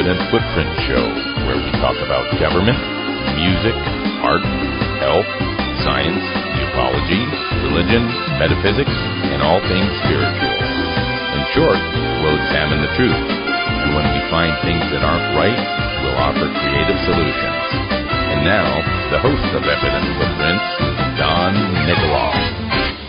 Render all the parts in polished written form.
Evident Footprint Show, where we talk about government, music, art, health, science, ufology, religion, metaphysics, and all things spiritual. In short, we'll examine the truth, and when we find things that aren't right, we'll offer creative solutions. And now, the host of Evident Footprints, Don Nikoloff.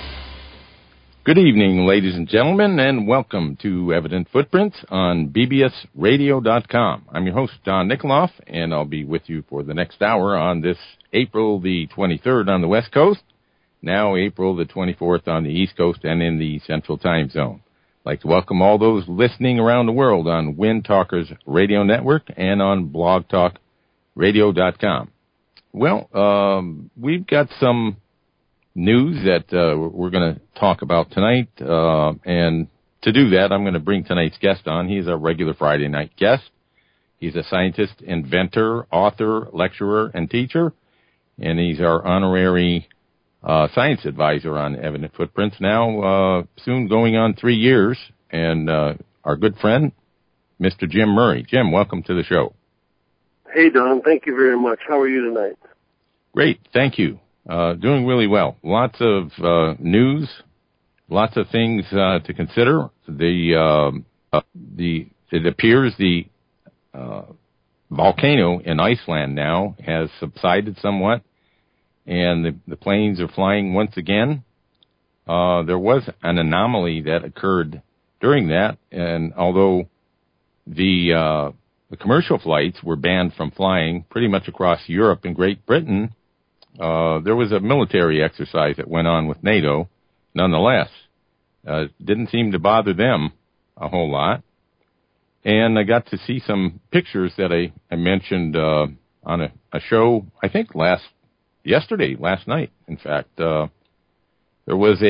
Good evening, ladies and gentlemen, and welcome to Evident Footprints on bbsradio.com. I'm your host, Don Nikoloff, and I'll be with you for the next hour on this April the 23rd on the West Coast, now April the 24th on the East Coast and in the Central Time Zone. I'd like to welcome all those listening around the world on Wind Talkers Radio Network and on blogtalkradio.com. Well, we've got some news that we're going to talk about tonight, and to do that, I'm going to bring tonight's guest on. He's our regular Friday night guest. He's a scientist, inventor, author, lecturer, and teacher, and he's our honorary science advisor on Evident Footprints, now soon going on 3 years, and our good friend, Mr. Jim Murray. Jim, welcome to the show. Hey, Don. Thank you very much. How are you tonight? Great. Thank you. Doing really well. Lots of news, lots of things to consider. It appears the volcano in Iceland now has subsided somewhat, and the planes are flying once again. There was an anomaly that occurred during that, and although the commercial flights were banned from flying pretty much across Europe and Great Britain, there was a military exercise that went on with NATO. Nonetheless, didn't seem to bother them a whole lot. And I got to see some pictures that I mentioned on a show, I think last night, in fact. There was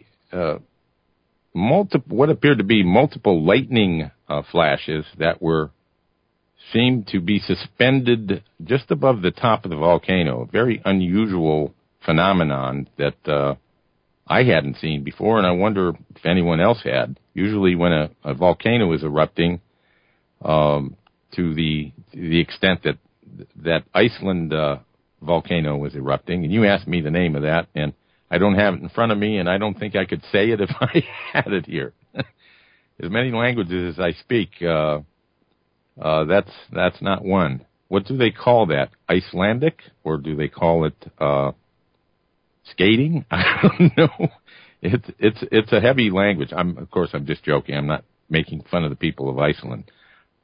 what appeared to be multiple lightning flashes that seemed to be suspended just above the top of the volcano. A very unusual phenomenon that I hadn't seen before, and I wonder if anyone else had. Usually when a volcano is erupting, to the extent that Iceland volcano was erupting, and you asked me the name of that, and I don't have it in front of me, and I don't think I could say it if I had it here. As many languages as I speak, that's not one. What do they call that? Icelandic, or do they call it skating? I don't know. It's a heavy language. Of course, I'm just joking. I'm not making fun of the people of Iceland.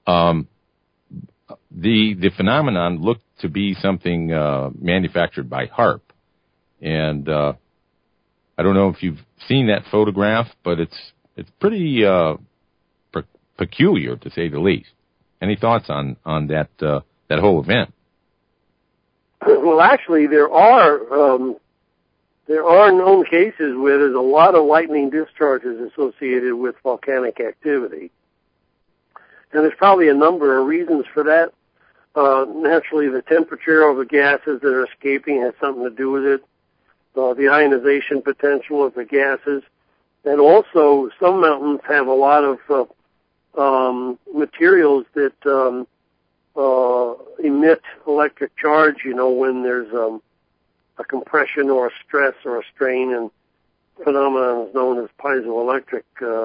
The phenomenon looked to be something manufactured by HAARP, and I don't know if you've seen that photograph, but it's pretty peculiar, to say the least. Any thoughts on that whole event? Well, actually, there are known cases where there's a lot of lightning discharges associated with volcanic activity, and there's probably a number of reasons for that. Naturally, the temperature of the gases that are escaping has something to do with it. The ionization potential of the gases, and also some mountains have a lot of materials that emit electric charge, when there's a compression or a stress or a strain, and phenomenon is known as piezoelectric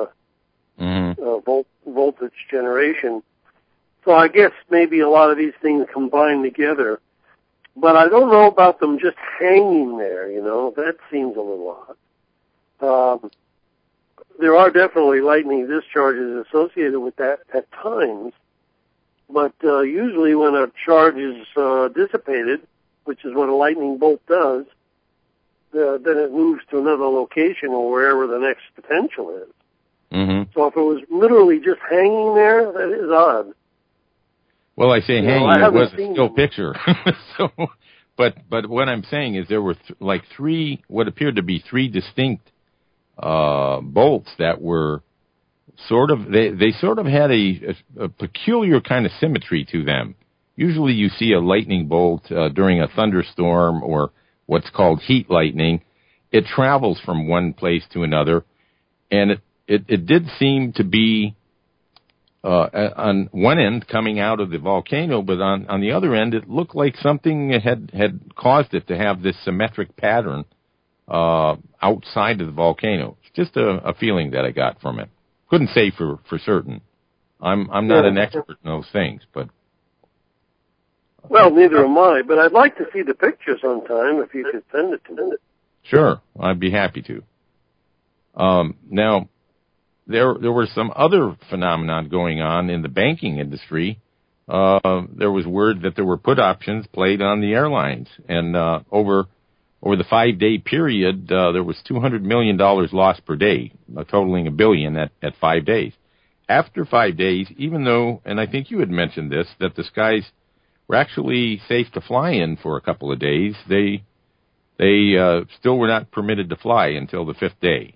voltage generation. So I guess maybe a lot of these things combine together. But I don't know about them just hanging there, That seems a little odd. There are definitely lightning discharges associated with that at times, but usually when a charge is dissipated, which is what a lightning bolt does, then it moves to another location or wherever the next potential is. Mm-hmm. So if it was literally just hanging there, that is odd. Well, I say hanging, it was a still picture. But what I'm saying is there were what appeared to be three distinct bolts that were they sort of had a peculiar kind of symmetry to them. Usually you see a lightning bolt during a thunderstorm or what's called heat lightning. It travels from one place to another, and it did seem to be on one end coming out of the volcano, but on the other end, it looked like something had caused it to have this symmetric pattern outside of the volcano. It's just a feeling that I got from it. Couldn't say for certain. I'm not an expert in those things, but. Well, neither am I, but I'd like to see the picture sometime if you could send it to me. Sure, I'd be happy to. Now, there were some other phenomenon going on in the banking industry. There was word that there were put options played on the airlines, and over the 5-day period, there was $200 million lost per day, totaling $1 billion at 5 days. After 5 days, even though, and I think you had mentioned this, that the skies were actually safe to fly in for a couple of days, they still were not permitted to fly until the 5th day,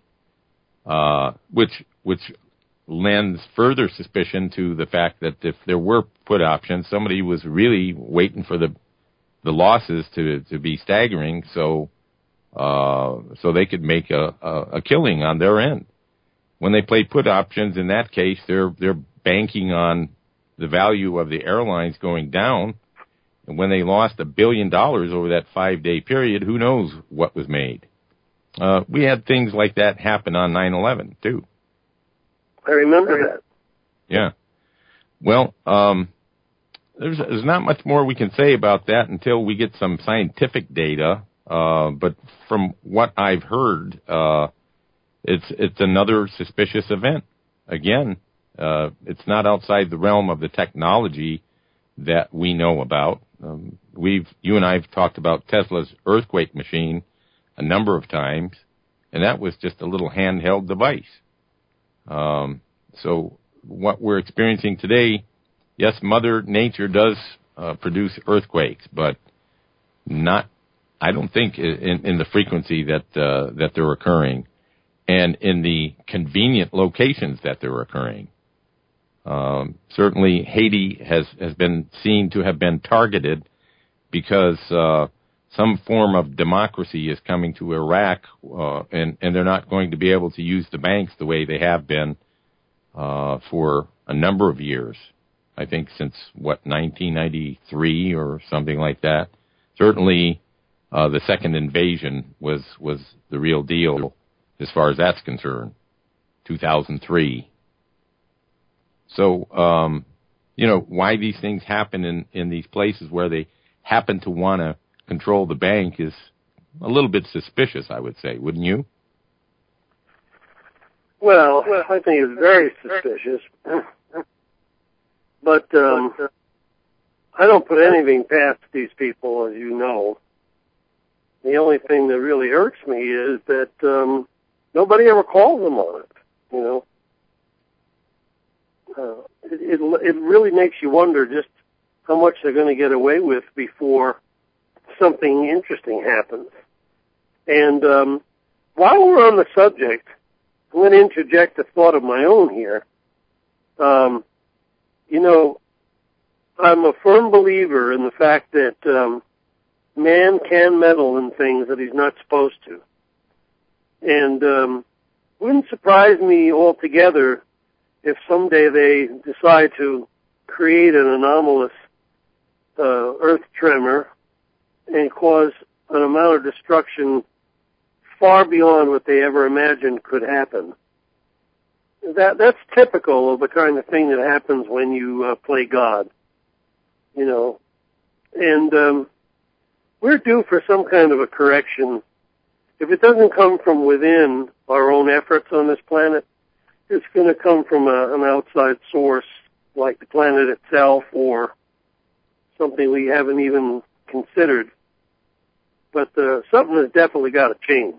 which lends further suspicion to the fact that if there were put options, somebody was really waiting for the losses to be staggering, so they could make a killing on their end. When they play put options, in that case, they're banking on the value of the airlines going down. And when they lost $1 billion over that 5-day period, who knows what was made? We had things like that happen on 9/11 too. I remember that. Yeah. Well, there's not much more we can say about that until we get some scientific data. But from what I've heard, it's another suspicious event. Again, it's not outside the realm of the technology that we know about. You and I have talked about Tesla's earthquake machine a number of times, and that was just a little handheld device. So what we're experiencing today, yes, Mother Nature does produce earthquakes, but not, I don't think, in the frequency that they're occurring, and in the convenient locations that they're occurring. Certainly, Haiti has been seen to have been targeted because some form of democracy is coming to Iraq, and they're not going to be able to use the banks the way they have been for a number of years. I think since, 1993 or something like that. Certainly, the second invasion was the real deal as far as that's concerned, 2003. So, why these things happen in these places where they happen to want to control the bank is a little bit suspicious, I would say, wouldn't you? Well, I think it's very suspicious. But I don't put anything past these people, as you know. The only thing that really irks me is that nobody ever calls them on it, you know. It really makes you wonder just how much they're going to get away with before something interesting happens. And while we're on the subject, I'm going to interject a thought of my own here. I'm a firm believer in the fact that man can meddle in things that he's not supposed to. And wouldn't surprise me altogether if someday they decide to create an anomalous earth tremor and cause an amount of destruction far beyond what they ever imagined could happen. That's typical of the kind of thing that happens when you play God, you know. And we're due for some kind of a correction. If it doesn't come from within our own efforts on this planet, it's going to come from an outside source like the planet itself or something we haven't even considered. But something has definitely got to change.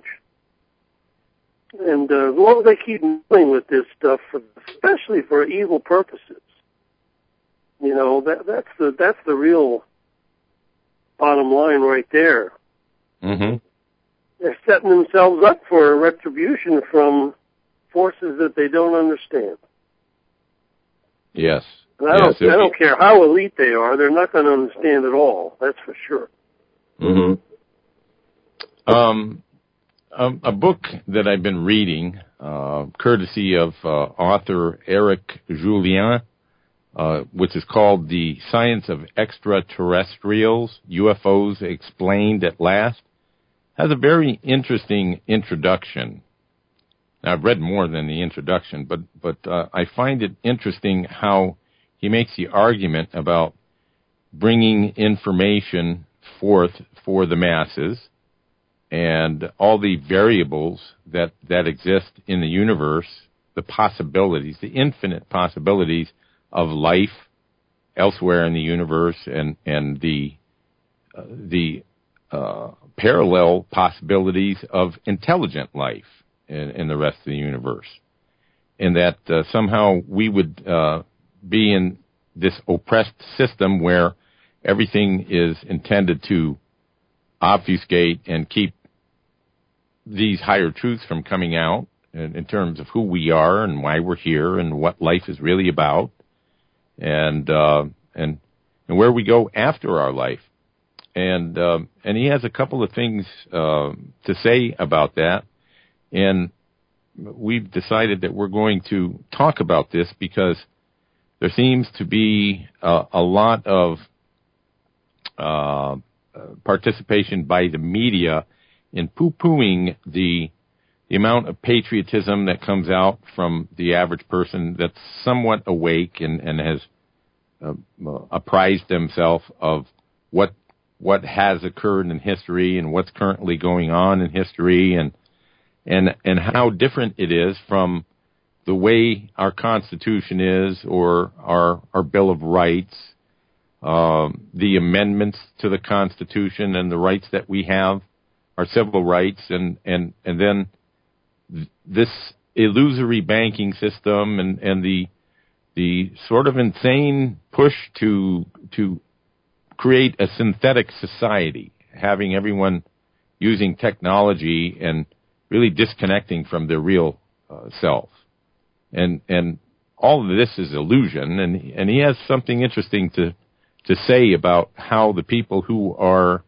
And as long as they keep dealing with this stuff, especially for evil purposes, you know, that's the real bottom line right there. Mm-hmm. They're setting themselves up for a retribution from forces that they don't understand. Yes. And I don't care how elite they are; they're not going to understand at all. That's for sure. Mm-hmm. A book that I've been reading, courtesy of author Eric Julien, which is called The Science of Extraterrestrials, UFOs Explained at Last, has a very interesting introduction. Now, I've read more than the introduction, but I find it interesting how he makes the argument about bringing information forth for the masses and all the variables that exist in the universe, the possibilities, the infinite possibilities of life elsewhere in the universe, and the parallel possibilities of intelligent life in the rest of the universe, and that somehow we would be in this oppressed system where everything is intended to obfuscate and keep these higher truths from coming out in terms of who we are and why we're here and what life is really about, and where we go after our life. And he has a couple of things to say about that, and we've decided that we're going to talk about this because there seems to be a lot of participation by the media in poo-pooing the amount of patriotism that comes out from the average person that's somewhat awake and has apprised themselves of what has occurred in history and what's currently going on in history, and how different it is from the way our Constitution is, or our Bill of Rights, the amendments to the Constitution and the rights that we have, our civil rights, and then this illusory banking system and the sort of insane push to create a synthetic society, having everyone using technology and really disconnecting from their real self. And all of this is illusion, and he has something interesting to say about how the people who are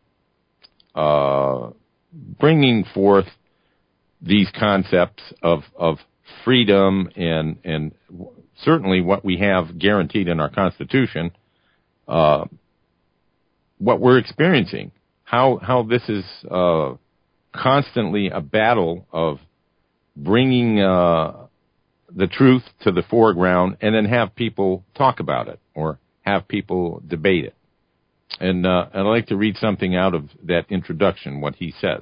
bringing forth these concepts of freedom and certainly what we have guaranteed in our Constitution, what we're experiencing, how this is constantly a battle of bringing the truth to the foreground and then have people talk about it or have people debate it. And I'd like to read something out of that introduction, what he says.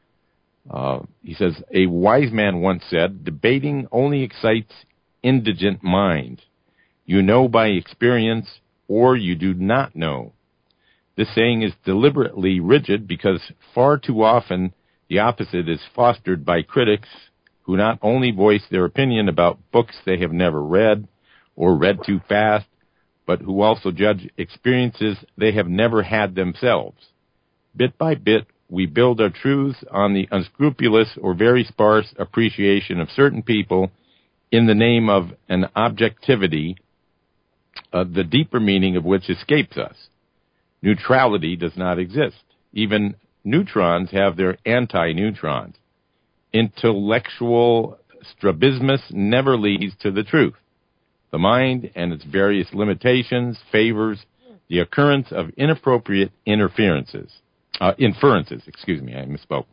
He says, a wise man once said, debating only excites indigent minds. You know by experience, or you do not know. This saying is deliberately rigid because far too often the opposite is fostered by critics who not only voice their opinion about books they have never read or read too fast, but who also judge experiences they have never had themselves. Bit by bit, we build our truths on the unscrupulous or very sparse appreciation of certain people in the name of an objectivity, the deeper meaning of which escapes us. Neutrality does not exist. Even neutrons have their anti-neutrons. Intellectual strabismus never leads to the truth. The mind and its various limitations favors the occurrence of inappropriate inferences. I misspoke.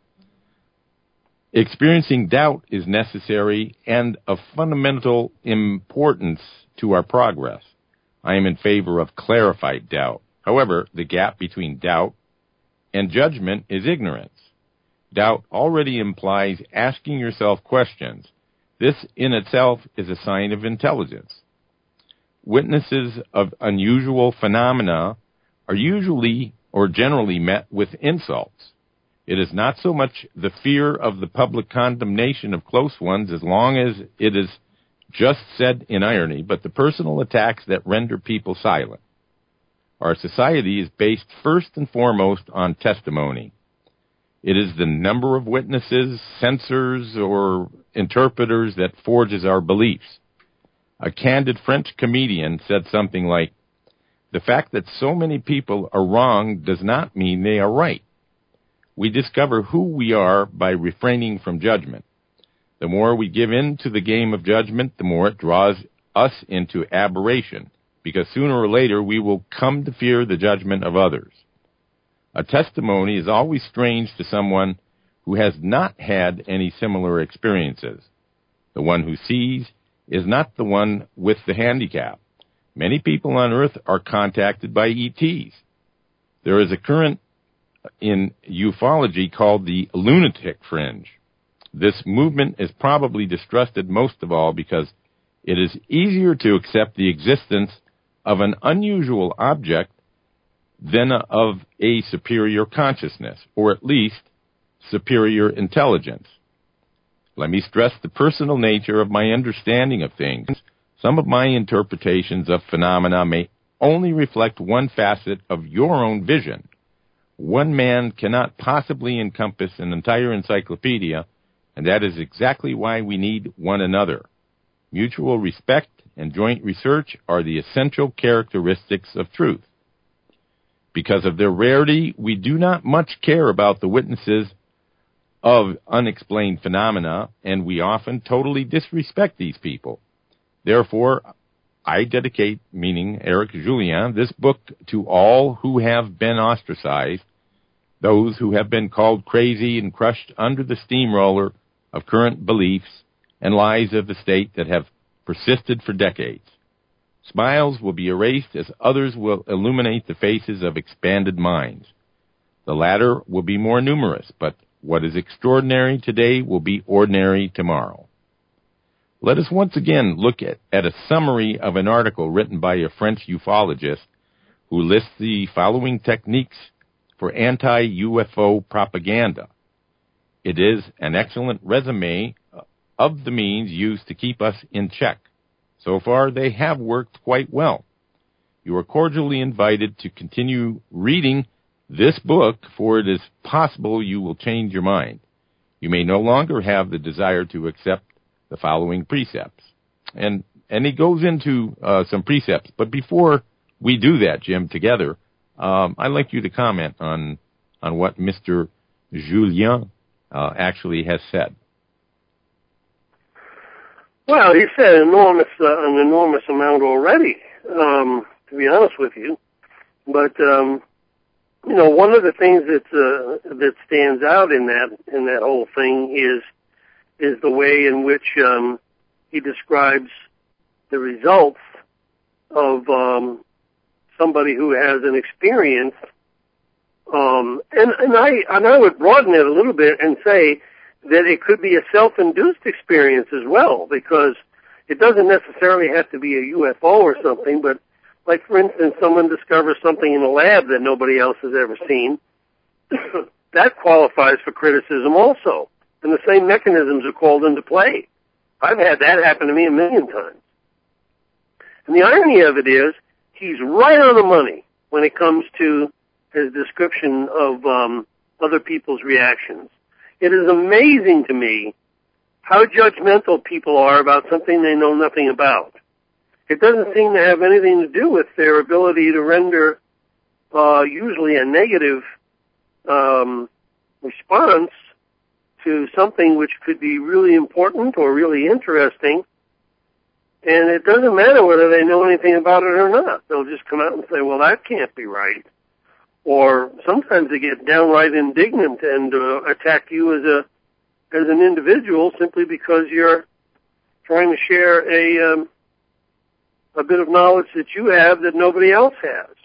Experiencing doubt is necessary and of fundamental importance to our progress. I am in favor of clarified doubt. However, the gap between doubt and judgment is ignorance. Doubt already implies asking yourself questions. This in itself is a sign of intelligence. Witnesses of unusual phenomena are usually or generally met with insults. It is not so much the fear of the public condemnation of close ones as long as it is just said in irony, but the personal attacks that render people silent. Our society is based first and foremost on testimony. It is the number of witnesses, censors, or interpreters that forges our beliefs. A candid French comedian said something like, the fact that so many people are wrong does not mean they are right. We discover who we are by refraining from judgment. The more we give in to the game of judgment, the more it draws us into aberration, because sooner or later we will come to fear the judgment of others. A testimony is always strange to someone who has not had any similar experiences. The one who sees is not the one with the handicap. Many people on Earth are contacted by ETs. There is a current in ufology called the lunatic fringe. This movement is probably distrusted most of all because it is easier to accept the existence of an unusual object than of a superior consciousness, or at least superior intelligence. Let me stress the personal nature of my understanding of things. Some of my interpretations of phenomena may only reflect one facet of your own vision. One man cannot possibly encompass an entire encyclopedia, and that is exactly why we need one another. Mutual respect and joint research are the essential characteristics of truth. Because of their rarity, we do not much care about the witnesses of unexplained phenomena, and we often totally disrespect these people. Therefore, I dedicate, meaning Eric Julien, this book to all who have been ostracized, those who have been called crazy and crushed under the steamroller of current beliefs and lies of the state that have persisted for decades. Smiles will be erased as others will illuminate the faces of expanded minds. The latter will be more numerous, but what is extraordinary today will be ordinary tomorrow. Let us once again look at a summary of an article written by a French ufologist who lists the following techniques for anti-UFO propaganda. It is an excellent resume of the means used to keep us in check. So far, they have worked quite well. You are cordially invited to continue reading this book, for it is possible you will change your mind. You may no longer have the desire to accept the following precepts. And he goes into some precepts. But before we do that, Jim, together, I'd like you to comment on what Mr. Julien actually has said. Well, he said an enormous amount already, to be honest with you. But one of the things that stands out in that whole thing is the way in which he describes the results of somebody who has an experience. And I would broaden it a little bit and say that it could be a self-induced experience as well, because it doesn't necessarily have to be a UFO or something, but like, for instance, someone discovers something in a lab that nobody else has ever seen. That qualifies for criticism also, and the same mechanisms are called into play. I've had that happen to me a million times. And the irony of it is, he's right on the money when it comes to his description of other people's reactions. It is amazing to me how judgmental people are about something they know nothing about. It doesn't seem to have anything to do with their ability to render usually a negative response to something which could be really important or really interesting. And it doesn't matter whether they know anything about it or not. They'll just come out and say, well, that can't be right. Or sometimes they get downright indignant and attack you as an individual simply because you're trying to share a bit of knowledge that you have that nobody else has.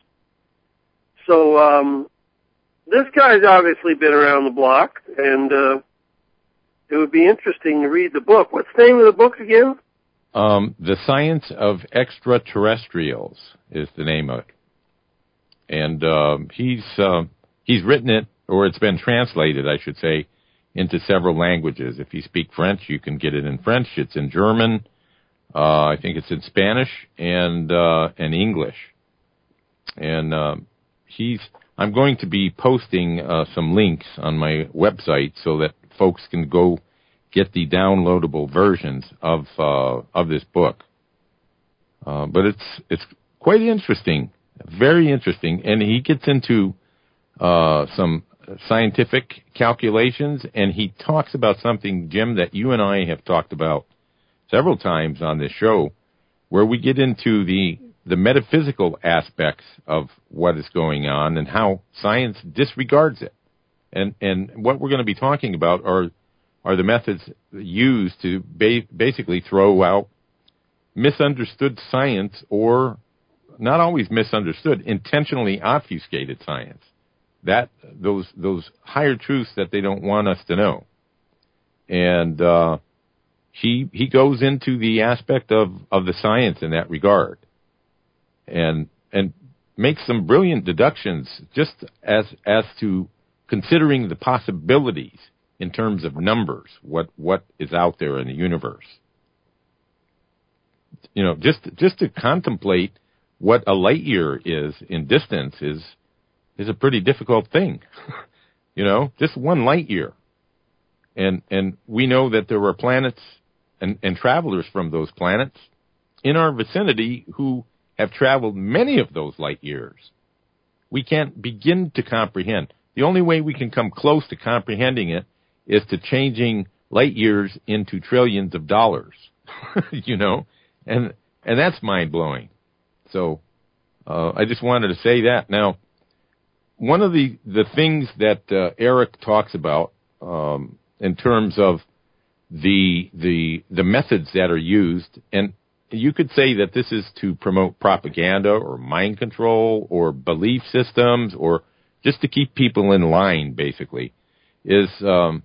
So this guy's obviously been around the block, and it would be interesting to read the book. What's the name of the book again? The Science of Extraterrestrials is the name of it. And he's written it, or it's been translated, I should say, into several languages. If you speak French, you can get it in French. It's in German. I think it's in Spanish and English. And I'm going to be posting some links on my website so that folks can go get the downloadable versions of this book. But it's quite interesting. Very interesting, and he gets into some scientific calculations, and he talks about something, Jim, that you and I have talked about several times on this show, where we get into the the metaphysical aspects of what is going on and how science disregards it. And what we're going to be talking about are the methods used to basically throw out misunderstood science, or not always misunderstood, intentionally obfuscated science. That those higher truths that they don't want us to know. And he goes into the aspect of the science in that regard, and makes some brilliant deductions just as to considering the possibilities in terms of numbers, what is out there in the universe. You know, just to contemplate what a light year is in distance is a pretty difficult thing. You know, just one light year. And we know that there are planets and travelers from those planets in our vicinity who have traveled many of those light years. We can't begin to comprehend. The only way we can come close to comprehending it is to changing light years into trillions of dollars, you know, and that's mind-blowing. So I just wanted to say that. Now, one of the things that Eric talks about in terms of the methods that are used, and you could say that this is to promote propaganda or mind control or belief systems or just to keep people in line, basically, is the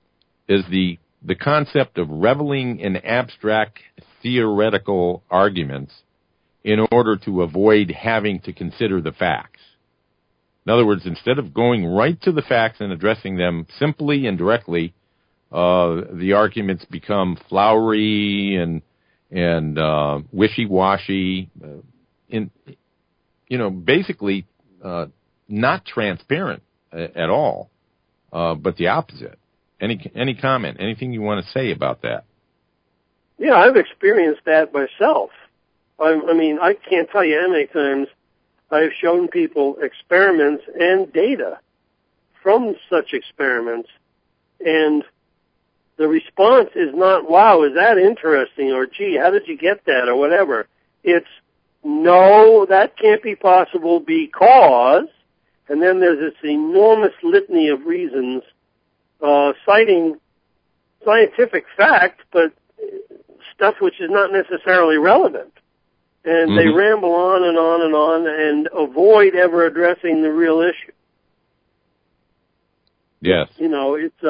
concept of reveling in abstract theoretical arguments in order to avoid having to consider the facts. In other words, instead of going right to the facts and addressing them simply and directly, the arguments become flowery and wishy-washy, basically not transparent at all, but the opposite. Any comment? Anything you want to say about that? Yeah, I've experienced that myself. I mean, I can't tell you how many times I've shown people experiments and data from such experiments, and the response is not, wow, is that interesting, or gee, how did you get that, or whatever. It's, no, that can't be possible because, and then there's this enormous litany of reasons, citing scientific fact, but stuff which is not necessarily relevant. And they ramble on and on and on and avoid ever addressing the real issue. Yes. You know, it's,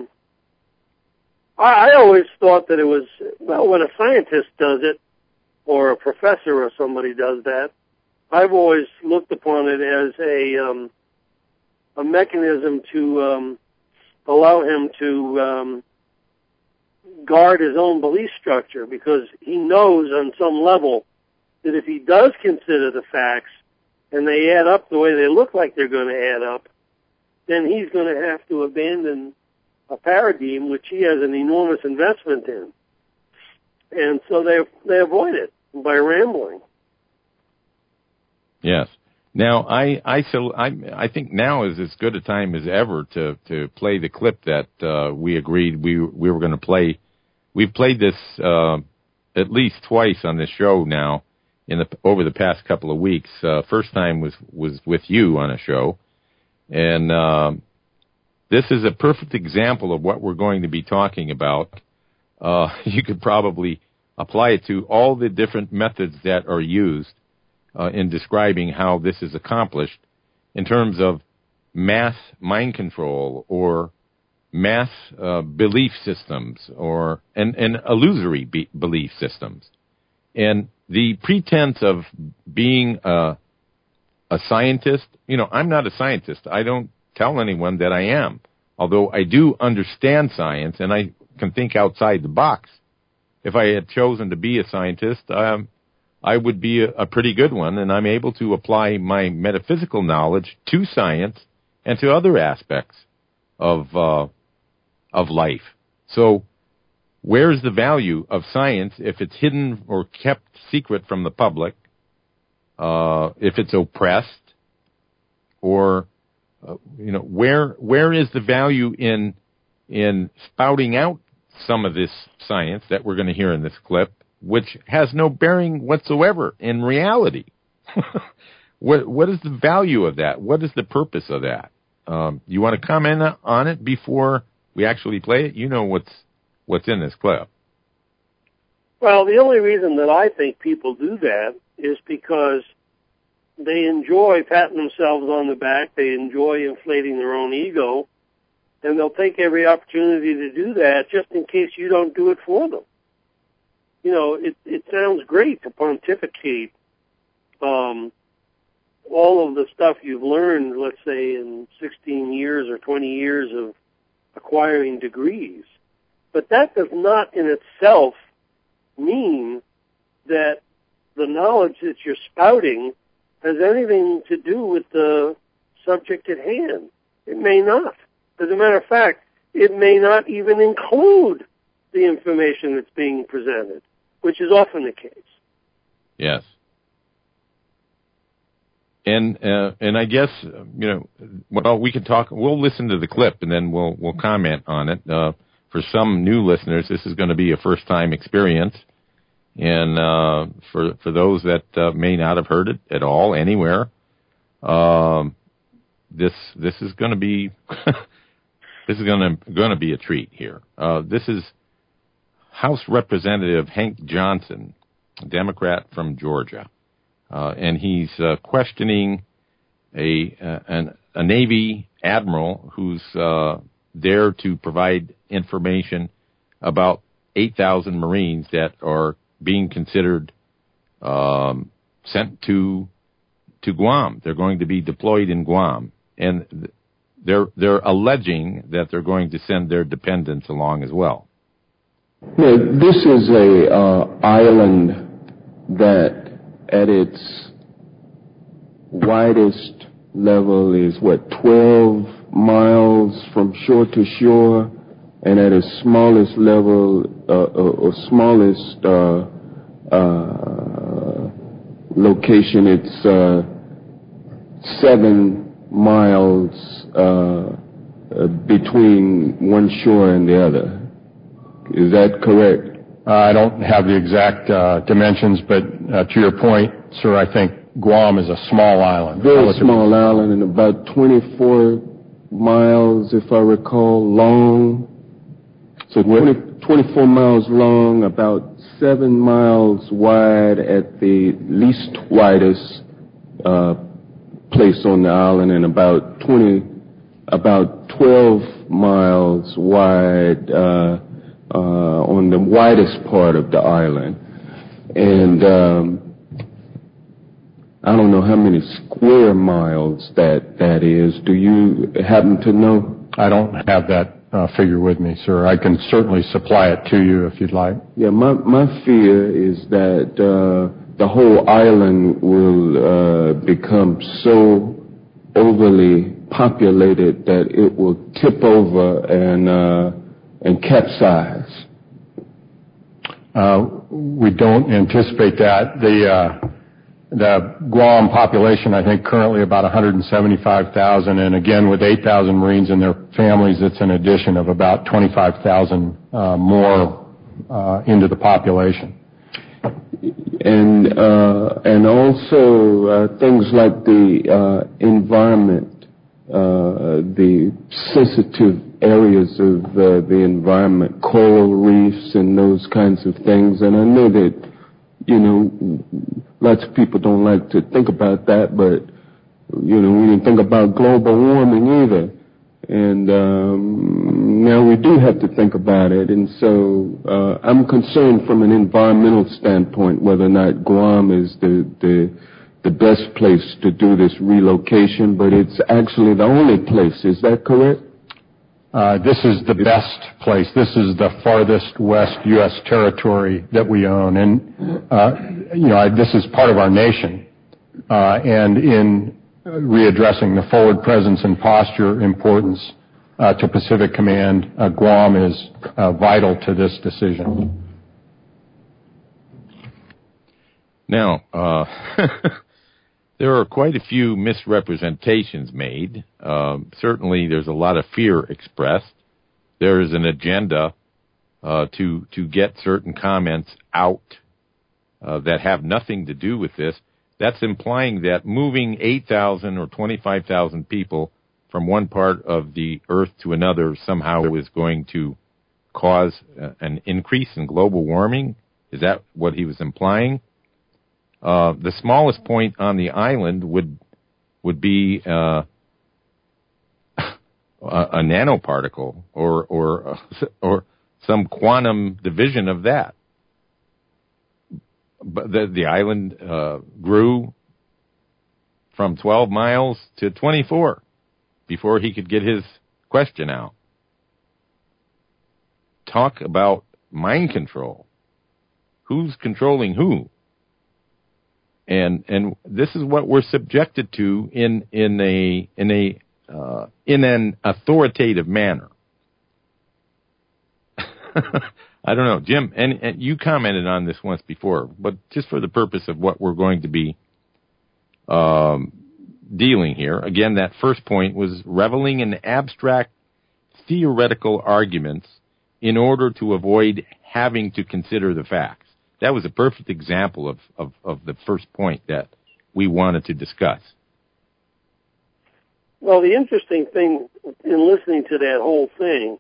I always thought that it was, well, when a scientist does it, or a professor or somebody does that, I've always looked upon it as a mechanism to allow him to guard his own belief structure, because he knows on some level that if he does consider the facts and they add up the way they look like they're going to add up, then he's going to have to abandon a paradigm which he has an enormous investment in. And so they avoid it by rambling. Yes. Now, I think now is as good a time as ever to play the clip that we agreed we were going to play. We've played this at least twice on this show now over the past couple of weeks. First time was with you on a show, and this is a perfect example of what we're going to be talking about. You could probably apply it to all the different methods that are used in describing how this is accomplished in terms of mass mind control or mass belief systems and illusory belief systems. And the pretense of being a scientist, I'm not a scientist. I don't tell anyone that I am, although I do understand science and I can think outside the box. If I had chosen to be a scientist, I would be a pretty good one, and I'm able to apply my metaphysical knowledge to science and to other aspects of life. So where's the value of science if it's hidden or kept secret from the public, if it's oppressed, or where is the value in spouting out some of this science that we're going to hear in this clip which has no bearing whatsoever in reality. What is the value of that? What is the purpose of that? You want to comment on it before we actually play it? You know what's in this clip. Well, the only reason that I think people do that is because they enjoy patting themselves on the back, they enjoy inflating their own ego, and they'll take every opportunity to do that just in case you don't do it for them. You know, it sounds great to pontificate all of the stuff you've learned, let's say, in 16 years or 20 years of acquiring degrees. But that does not in itself mean that the knowledge that you're spouting has anything to do with the subject at hand. It may not. As a matter of fact, it may not even include the information that's being presented, which is often the case. Yes. And I guess, well, we can talk, we'll listen to the clip and then we'll comment on it. For some new listeners, this is going to be a first time experience. And, for those that, may not have heard it at all anywhere, this is going to be, this is going to be a treat here. This is House Representative Hank Johnson, a Democrat from Georgia. And he's questioning a Navy admiral who's there to provide information about 8,000 Marines that are being considered sent to Guam. They're going to be deployed in Guam, and they're alleging that they're going to send their dependents along as well. Now, this is a island that at its widest level is 12 miles from shore to shore, and at its smallest level or smallest location, it's 7 miles between one shore and the other. Is that correct? I don't have the exact dimensions, but to your point, sir, I think Guam is a small island. Very small island, and about 24 miles, if I recall, long. So 24 miles long, about 7 miles wide at the least widest place on the island, and about 12 miles wide on the widest part of the island. And I don't know how many square miles that is. Do you happen to know? I don't have that figure with me, sir. I can certainly supply it to you if you'd like. Yeah, my fear is that the whole island will become so overly populated that it will tip over and capsize. We don't anticipate that. The Guam population, I think, currently about 175,000, and again, with 8,000 Marines and their families, it's an addition of about 25,000 more into the population. And also things like the environment, the sensitive areas of the environment, coral reefs and those kinds of things. And I know that, lots of people don't like to think about that, but, we didn't think about global warming either. And now we do have to think about it. And so I'm concerned from an environmental standpoint whether or not Guam is the best place to do this relocation, but it's actually the only place. Is that correct? This is the best place. This is the farthest west U.S. territory that we own. And, this is part of our nation. And in readdressing the forward presence and posture importance to Pacific Command, Guam is vital to this decision. Now, there are quite a few misrepresentations made. Certainly, there's a lot of fear expressed. There is an agenda to get certain comments out that have nothing to do with this, that's implying that moving 8,000 or 25,000 people from one part of the Earth to another somehow is going to cause an increase in global warming. Is that what he was implying? The smallest point on the island would be a nanoparticle or some quantum division of that. But the island grew from 12 miles to 24 before he could get his question out. Talk about mind control. Who's controlling who? And this is what we're subjected to in an authoritative manner. I don't know, Jim, and you commented on this once before, but just for the purpose of what we're going to be dealing here, again, that first point was reveling in abstract theoretical arguments in order to avoid having to consider the facts. That was a perfect example of the first point that we wanted to discuss. Well, the interesting thing in listening to that whole thing,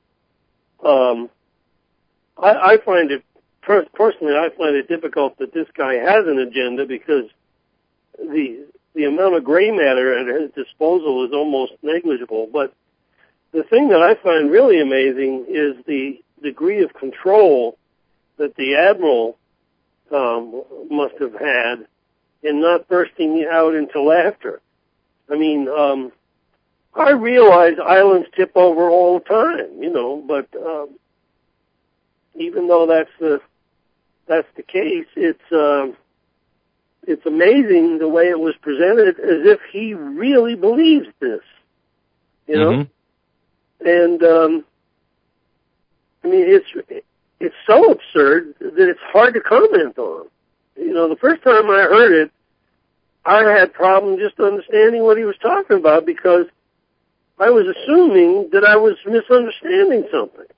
I find it, personally, I find it difficult that this guy has an agenda because the amount of gray matter at his disposal is almost negligible. But the thing that I find really amazing is the degree of control that the Admiral must have had in not bursting out into laughter. I mean, I realize islands tip over all the time, but even though that's the case, it's amazing the way it was presented as if he really believes this, Mm-hmm. And I mean, it's so absurd that it's hard to comment on. The first time I heard it, I had problem just understanding what he was talking about because I was assuming that I was misunderstanding something.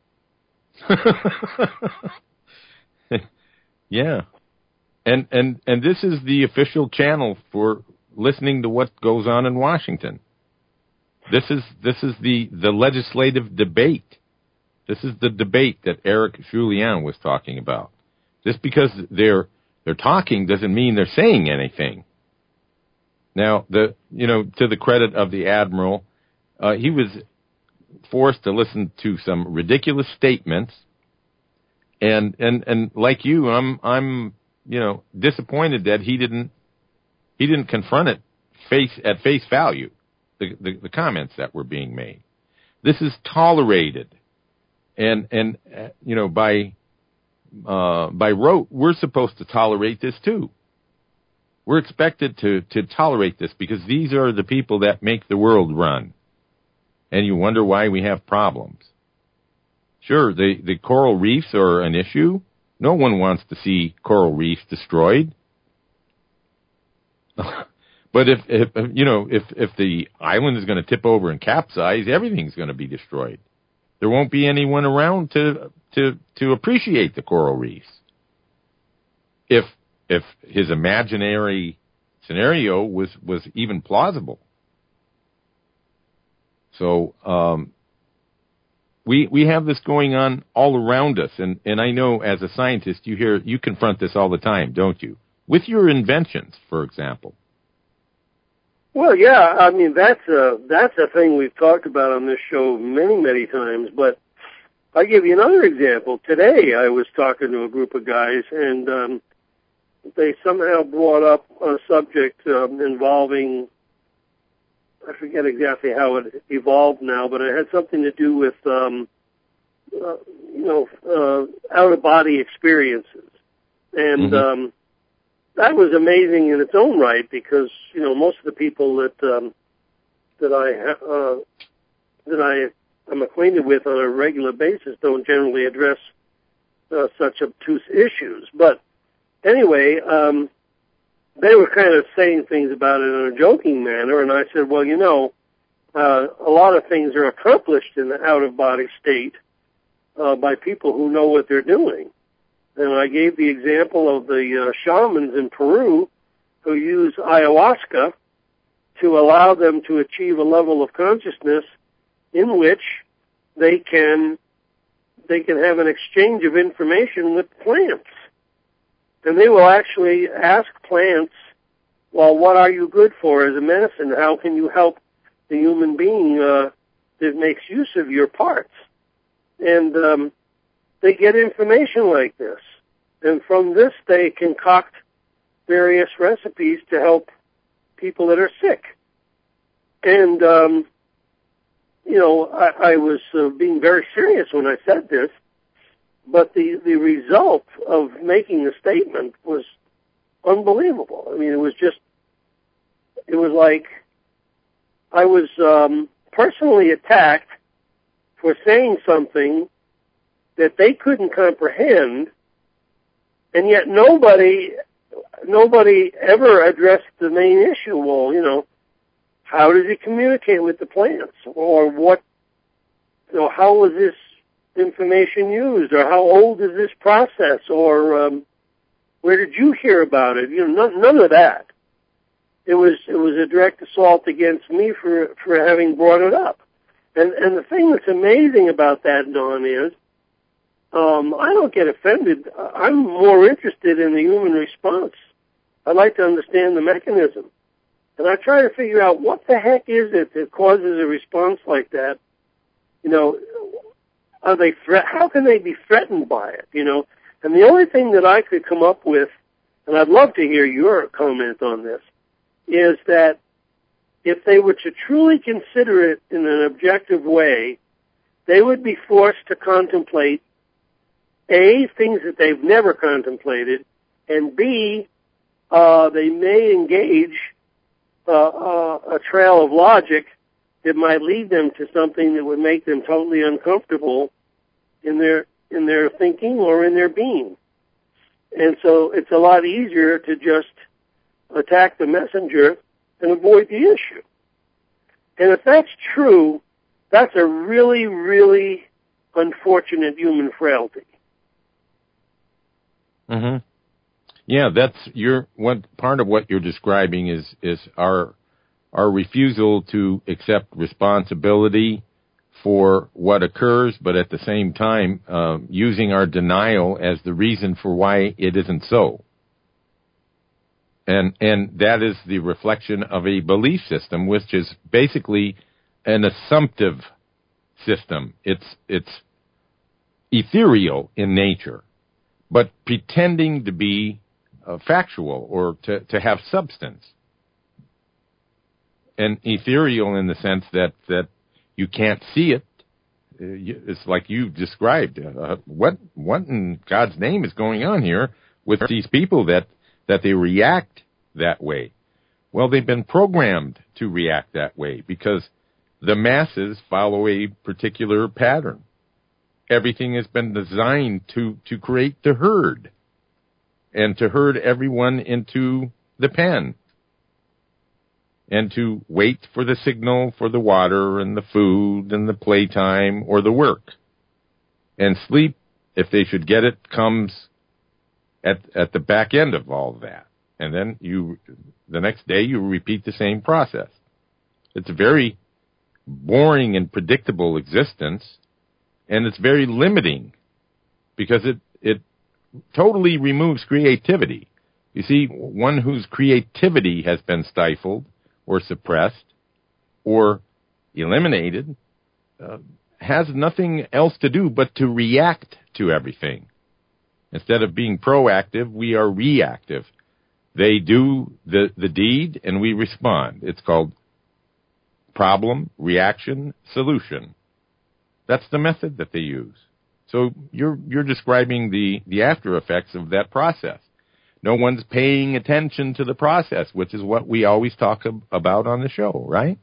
Yeah. And this is the official channel for listening to what goes on in Washington. This is the legislative debate. This is the debate that Eric Julien was talking about. Just because they're talking doesn't mean they're saying anything. Now, to the credit of the Admiral, he was forced to listen to some ridiculous statements, and like you, I'm disappointed that he didn't confront it at face value, the comments that were being made. This is tolerated, and by rote, we're supposed to tolerate this too. We're expected to tolerate this because these are the people that make the world run. And you wonder why we have problems. Sure, the coral reefs are an issue. No one wants to see coral reefs destroyed. But if the island is going to tip over and capsize, everything's going to be destroyed. There won't be anyone around to appreciate the coral reefs. If his imaginary scenario was even plausible. So we have this going on all around us, and I know as a scientist you confront this all the time, don't you? With your inventions, for example. Well, yeah, I mean that's a thing we've talked about on this show many times. But I'll give you another example. Today I was talking to a group of guys, and they somehow brought up a subject involving, I forget exactly how it evolved now, but it had something to do with out-of-body experiences, and that was amazing in its own right because most of the people that I am acquainted with on a regular basis don't generally address such obtuse issues. But anyway, they were kind of saying things about it in a joking manner, and I said, well, a lot of things are accomplished in the out-of-body state by people who know what they're doing. And I gave the example of the shamans in Peru who use ayahuasca to allow them to achieve a level of consciousness in which they can have an exchange of information with plants. And they will actually ask plants, well, what are you good for as a medicine? How can you help the human being that makes use of your parts? And they get information like this. And from this, they concoct various recipes to help people that are sick. And, I was being very serious when I said this, but the result of making the statement was unbelievable. I mean, it was like I was personally attacked for saying something that they couldn't comprehend, and yet nobody ever addressed the main issue. Well, how does he communicate with the plants? Or what, how was this information used? Or how old is this process? Or where did you hear about it? None of that. It was a direct assault against me for having brought it up. And the thing that's amazing about that, Don, is I don't get offended. I'm more interested in the human response. I'd like to understand the mechanism. And I try to figure out what the heck is it that causes a response like that. How can they be threatened by it? And the only thing that I could come up with, and I'd love to hear your comment on this, is that if they were to truly consider it in an objective way, they would be forced to contemplate, A, things that they've never contemplated, and B, they may engage a trail of logic that might lead them to something that would make them totally uncomfortable in their thinking or in their being. And so it's a lot easier to just attack the messenger and avoid the issue. And if that's true, that's a really, really unfortunate human frailty. Mm-hmm. Yeah, part of what you're describing is our refusal to accept responsibility for what occurs, but at the same time using our denial as the reason for why it isn't so. And that is the reflection of a belief system, which is basically an assumptive system. It's ethereal in nature, but pretending to be factual or to have substance. And ethereal in the sense that you can't see it. It's like you described. What in God's name is going on here with these people that they react that way? Well, they've been programmed to react that way because the masses follow a particular pattern. Everything has been designed to create the herd and to herd everyone into the pen and to wait for the signal for the water and the food and the playtime or the work. And sleep, if they should get it, comes at the back end of all of that. And then the next day you repeat the same process. It's a very boring and predictable existence, and it's very limiting because it totally removes creativity. You see, one whose creativity has been stifled or suppressed or eliminated has nothing else to do but to react to everything. Instead of being proactive, we are reactive. They do the deed and we respond. It's called problem, reaction, solution. That's the method that they use. So you're describing the after effects of that process. No one's paying attention to the process, which is what we always talk about on the show, right?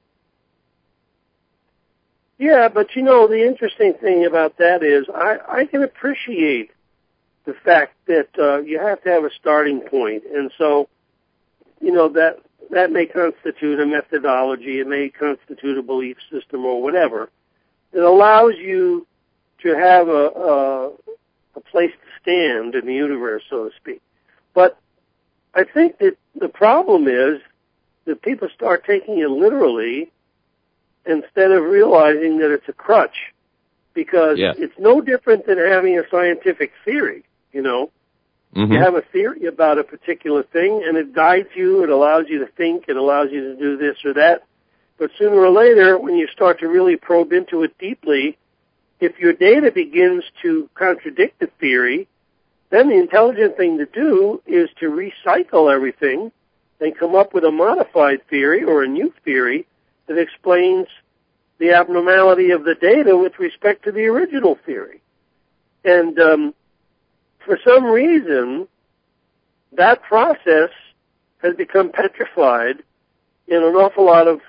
Yeah, but the interesting thing about that is I can appreciate the fact that you have to have a starting point. And so, that may constitute a methodology, it may constitute a belief system or whatever. It allows you to have a place to stand in the universe, so to speak. But I think that the problem is that people start taking it literally instead of realizing that it's a crutch, because it's no different than having a scientific theory, you know. Mm-hmm. You have a theory about a particular thing, and it guides you, it allows you to think, it allows you to do this or that. But sooner or later, when you start to really probe into it deeply, if your data begins to contradict the theory, then the intelligent thing to do is to recycle everything and come up with a modified theory or a new theory that explains the abnormality of the data with respect to the original theory. And for some reason, that process has become petrified in an awful lot of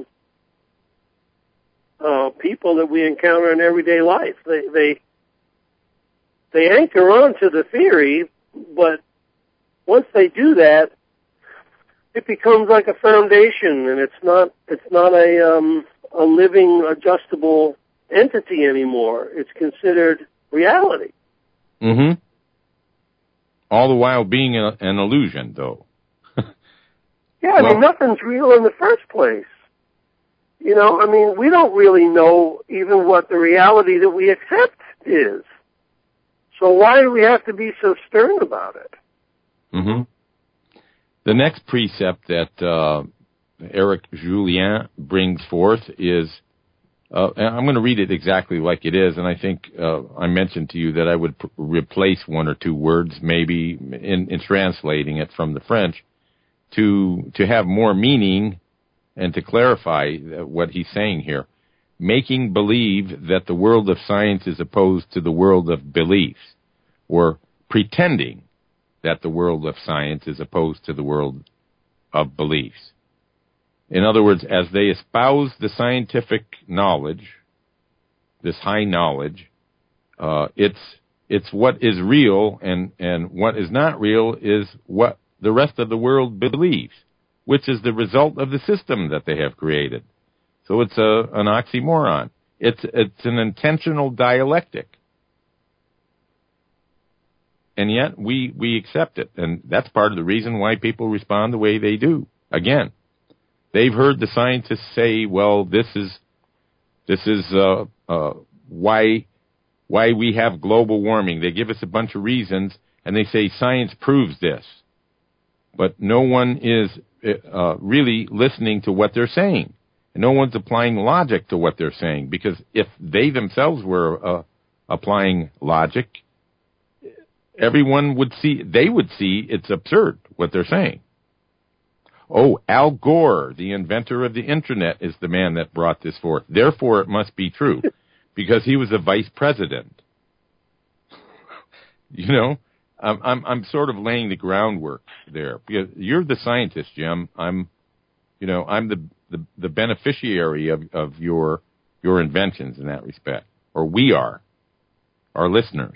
people that we encounter in everyday life. They anchor on to the theory, but once they do that, it becomes like a foundation, and it's not a living, adjustable entity anymore. It's considered reality. Mm-hmm. All the while being an illusion, though. Yeah, I mean, nothing's real in the first place. You know, I mean, we don't really know even what the reality that we accept is. So why do we have to be so stern about it? Mm-hmm. The next precept that Eric Julien brings forth is, and I'm going to read it exactly like it is, and I think I mentioned to you that I would replace one or two words maybe in translating it from the French to have more meaning and to clarify what he's saying here. Making believe that the world of science is opposed to the world of beliefs, or pretending that the world of science is opposed to the world of beliefs. In other words, as they espouse the scientific knowledge, this high knowledge, it's what is real, and what is not real is what the rest of the world believes, which is the result of the system that they have created. So it's an oxymoron. It's an intentional dialectic. And yet we accept it, and that's part of the reason why people respond the way they do. Again, they've heard the scientists say, well, this is why we have global warming. They give us a bunch of reasons, and they say science proves this. But no one is really listening to what they're saying. And no one's applying logic to what they're saying, because if they themselves were applying logic, everyone would see it's absurd what they're saying. Oh, Al Gore, the inventor of the Internet, is the man that brought this forth. Therefore, it must be true, because he was a vice president. You know, I'm sort of laying the groundwork there, because you're the scientist, Jim. I'm the beneficiary of your inventions in that respect, or we are, our listeners.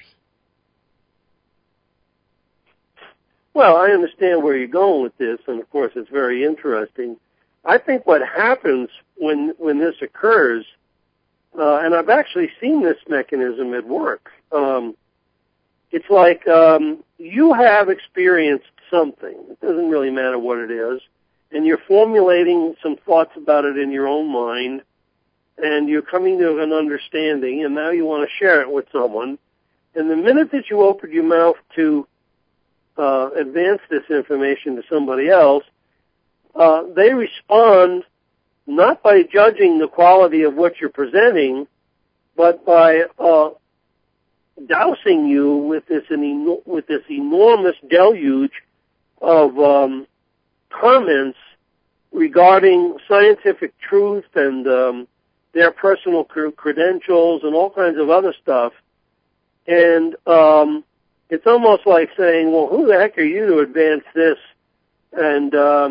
Well, I understand where you're going with this, and of course it's very interesting. I think what happens when this occurs, and I've actually seen this mechanism at work, it's like you have experienced something. It doesn't really matter what it is, and you're formulating some thoughts about it in your own mind, and you're coming to an understanding, and now you want to share it with someone. And the minute that you open your mouth to advance this information to somebody else, they respond not by judging the quality of what you're presenting, but by dousing you with this enormous deluge of comments regarding scientific truth and their personal credentials and all kinds of other stuff. And it's almost like saying, well, who the heck are you to advance this? And,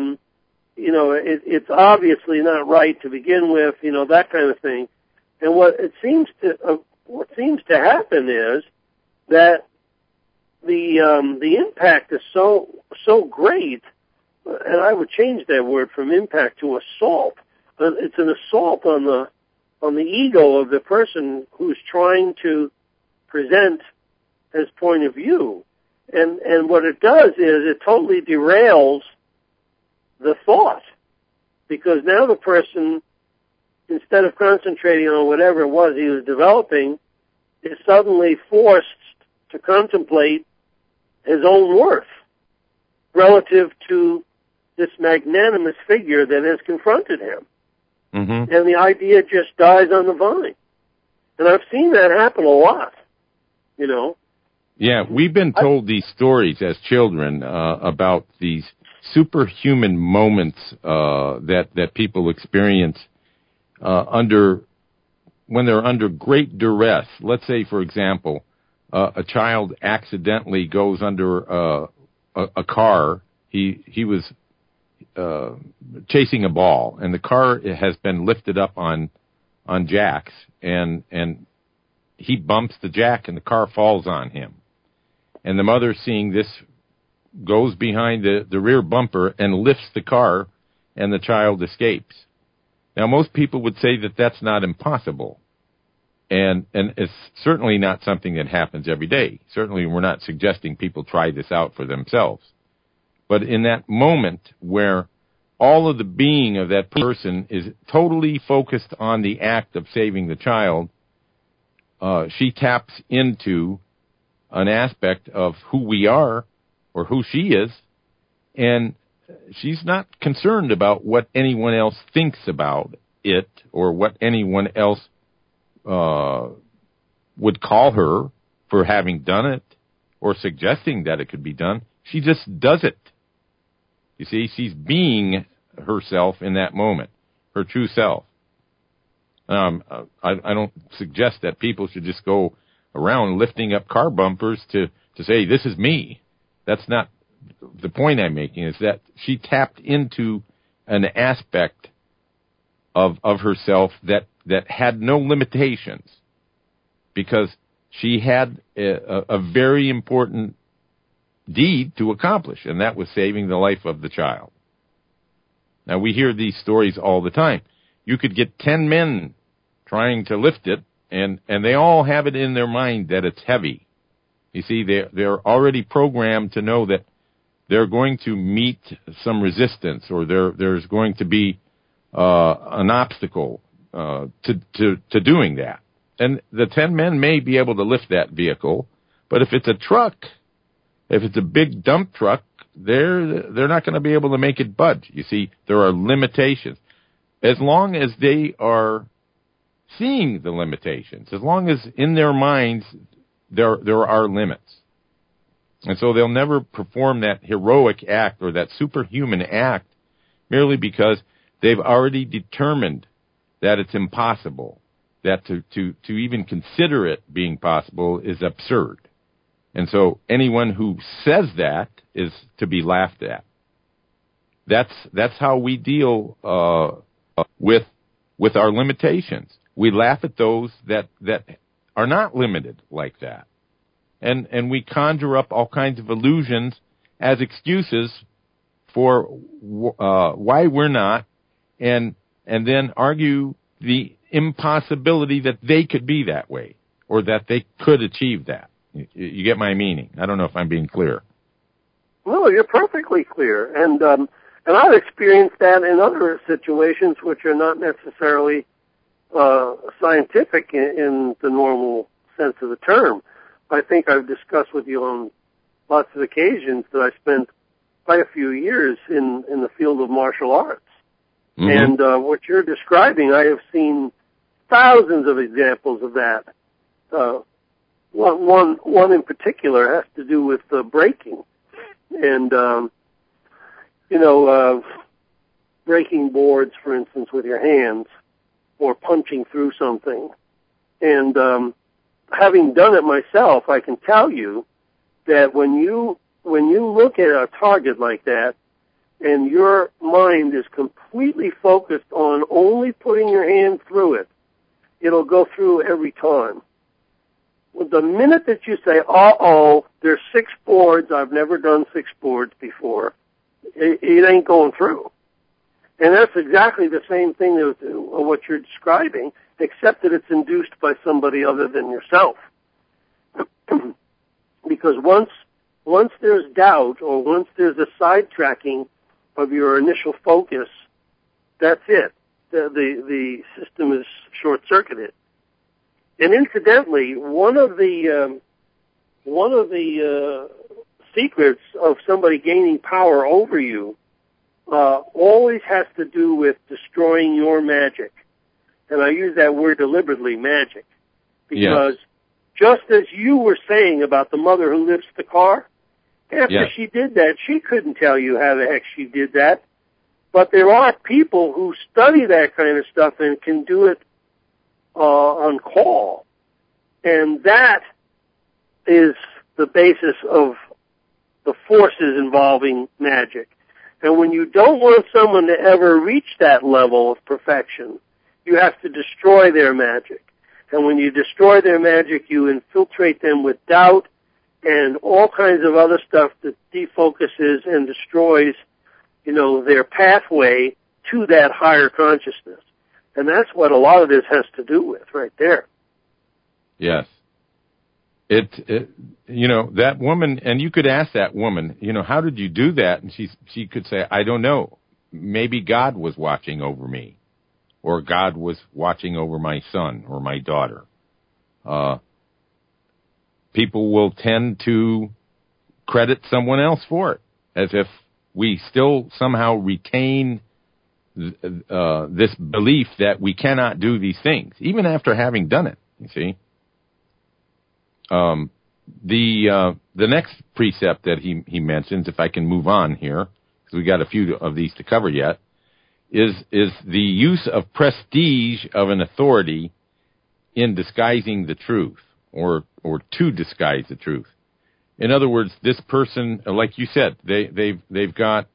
it's obviously not right to begin with, that kind of thing. And what seems to happen is that the impact is so great, and I would change that word from impact to assault. It's an assault on the ego of the person who's trying to present his point of view. And what it does is it totally derails the thought, because now the person, instead of concentrating on whatever it was he was developing, is suddenly forced to contemplate his own worth relative to this magnanimous figure that has confronted him. Mm-hmm. And the idea just dies on the vine. And I've seen that happen a lot, you know. Yeah, we've been told these stories as children about these superhuman moments that people experience when they're under great duress. Let's say, for example, a child accidentally goes under a car. He was chasing a ball, and the car has been lifted up on jacks, and he bumps the jack, and the car falls on him. And the mother, seeing this, goes behind the rear bumper and lifts the car, and the child escapes. Now, most people would say that that's not impossible, and it's certainly not something that happens every day. Certainly, we're not suggesting people try this out for themselves. But in that moment where all of the being of that person is totally focused on the act of saving the child, she taps into an aspect of who we are or who she is, and she's not concerned about what anyone else thinks about it or what anyone else would call her for having done it or suggesting that it could be done. She just does it. You see, she's being herself in that moment, her true self. I don't suggest that people should just go around lifting up car bumpers to say, this is me. That's not the point I'm making, is that she tapped into an aspect of herself that had no limitations, because she had a very important deed to accomplish, and that was saving the life of the child. Now, we hear these stories all the time. You could get 10 men trying to lift it, and they all have it in their mind that it's heavy. You see, they're already programmed to know that they're going to meet some resistance, or there's going to be an obstacle to doing that. And the 10 men may be able to lift that vehicle, but if it's a truck, if it's a big dump truck, they're not going to be able to make it budge. You see, there are limitations. As long as they are seeing the limitations, as long as in their minds there are limits. And so they'll never perform that heroic act or that superhuman act merely because they've already determined that it's impossible, that to even consider it being possible is absurd. And so anyone who says that is to be laughed at. That's how we deal with our limitations. We laugh at those that are not limited like that. And we conjure up all kinds of illusions as excuses for why we're not, and then argue the impossibility that they could be that way, or that they could achieve that. You get my meaning? I don't know if I'm being clear. No, you're perfectly clear. And I've experienced that in other situations which are not necessarily scientific in the normal sense of the term. I think I've discussed with you on lots of occasions that I spent quite a few years in the field of martial arts. Mm-hmm. And what you're describing, I have seen thousands of examples of that. One in particular has to do with breaking. And, breaking boards, for instance, with your hands, or punching through something. And having done it myself, I can tell you that when you look at a target like that, and your mind is completely focused on only putting your hand through it, it'll go through every time. Well, the minute that you say, there's 6 boards, I've never done 6 boards before, it ain't going through. And that's exactly the same thing as what you're describing, except that it's induced by somebody other than yourself. Because once there's doubt or once there's a sidetracking of your initial focus, that's it. The system is short-circuited. And incidentally, one of the secrets of somebody gaining power over you always has to do with destroying your magic. And I use that word deliberately, magic, because just as you were saying about the mother who lifts the car, after she did that, she couldn't tell you how the heck she did that. But there are people who study that kind of stuff and can do it on call. And that is the basis of the forces involving magic. And when you don't want someone to ever reach that level of perfection, you have to destroy their magic. And when you destroy their magic, you infiltrate them with doubt and all kinds of other stuff that defocuses and destroys, their pathway to that higher consciousness. And that's what a lot of this has to do with right there. Yes. That woman, and you could ask that woman, how did you do that? And she could say, I don't know. Maybe God was watching over me, or God was watching over my son or my daughter. People will tend to credit someone else for it, as if we still somehow retain this belief that we cannot do these things, even after having done it, you see. The next precept that he mentions, if I can move on here, because we got a few of these to cover yet, is the use of prestige of an authority in disguising the truth, or to disguise the truth. In other words, this person, like you said, they've got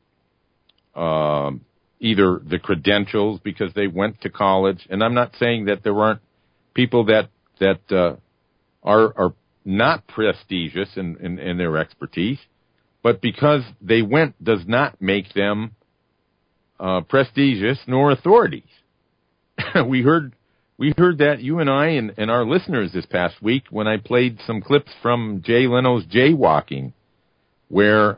either the credentials because they went to college, and I'm not saying that there aren't people that are not prestigious in their expertise, but because they went does not make them prestigious nor authorities. We heard that, you and I and our listeners, this past week when I played some clips from Jay Leno's Jaywalking, where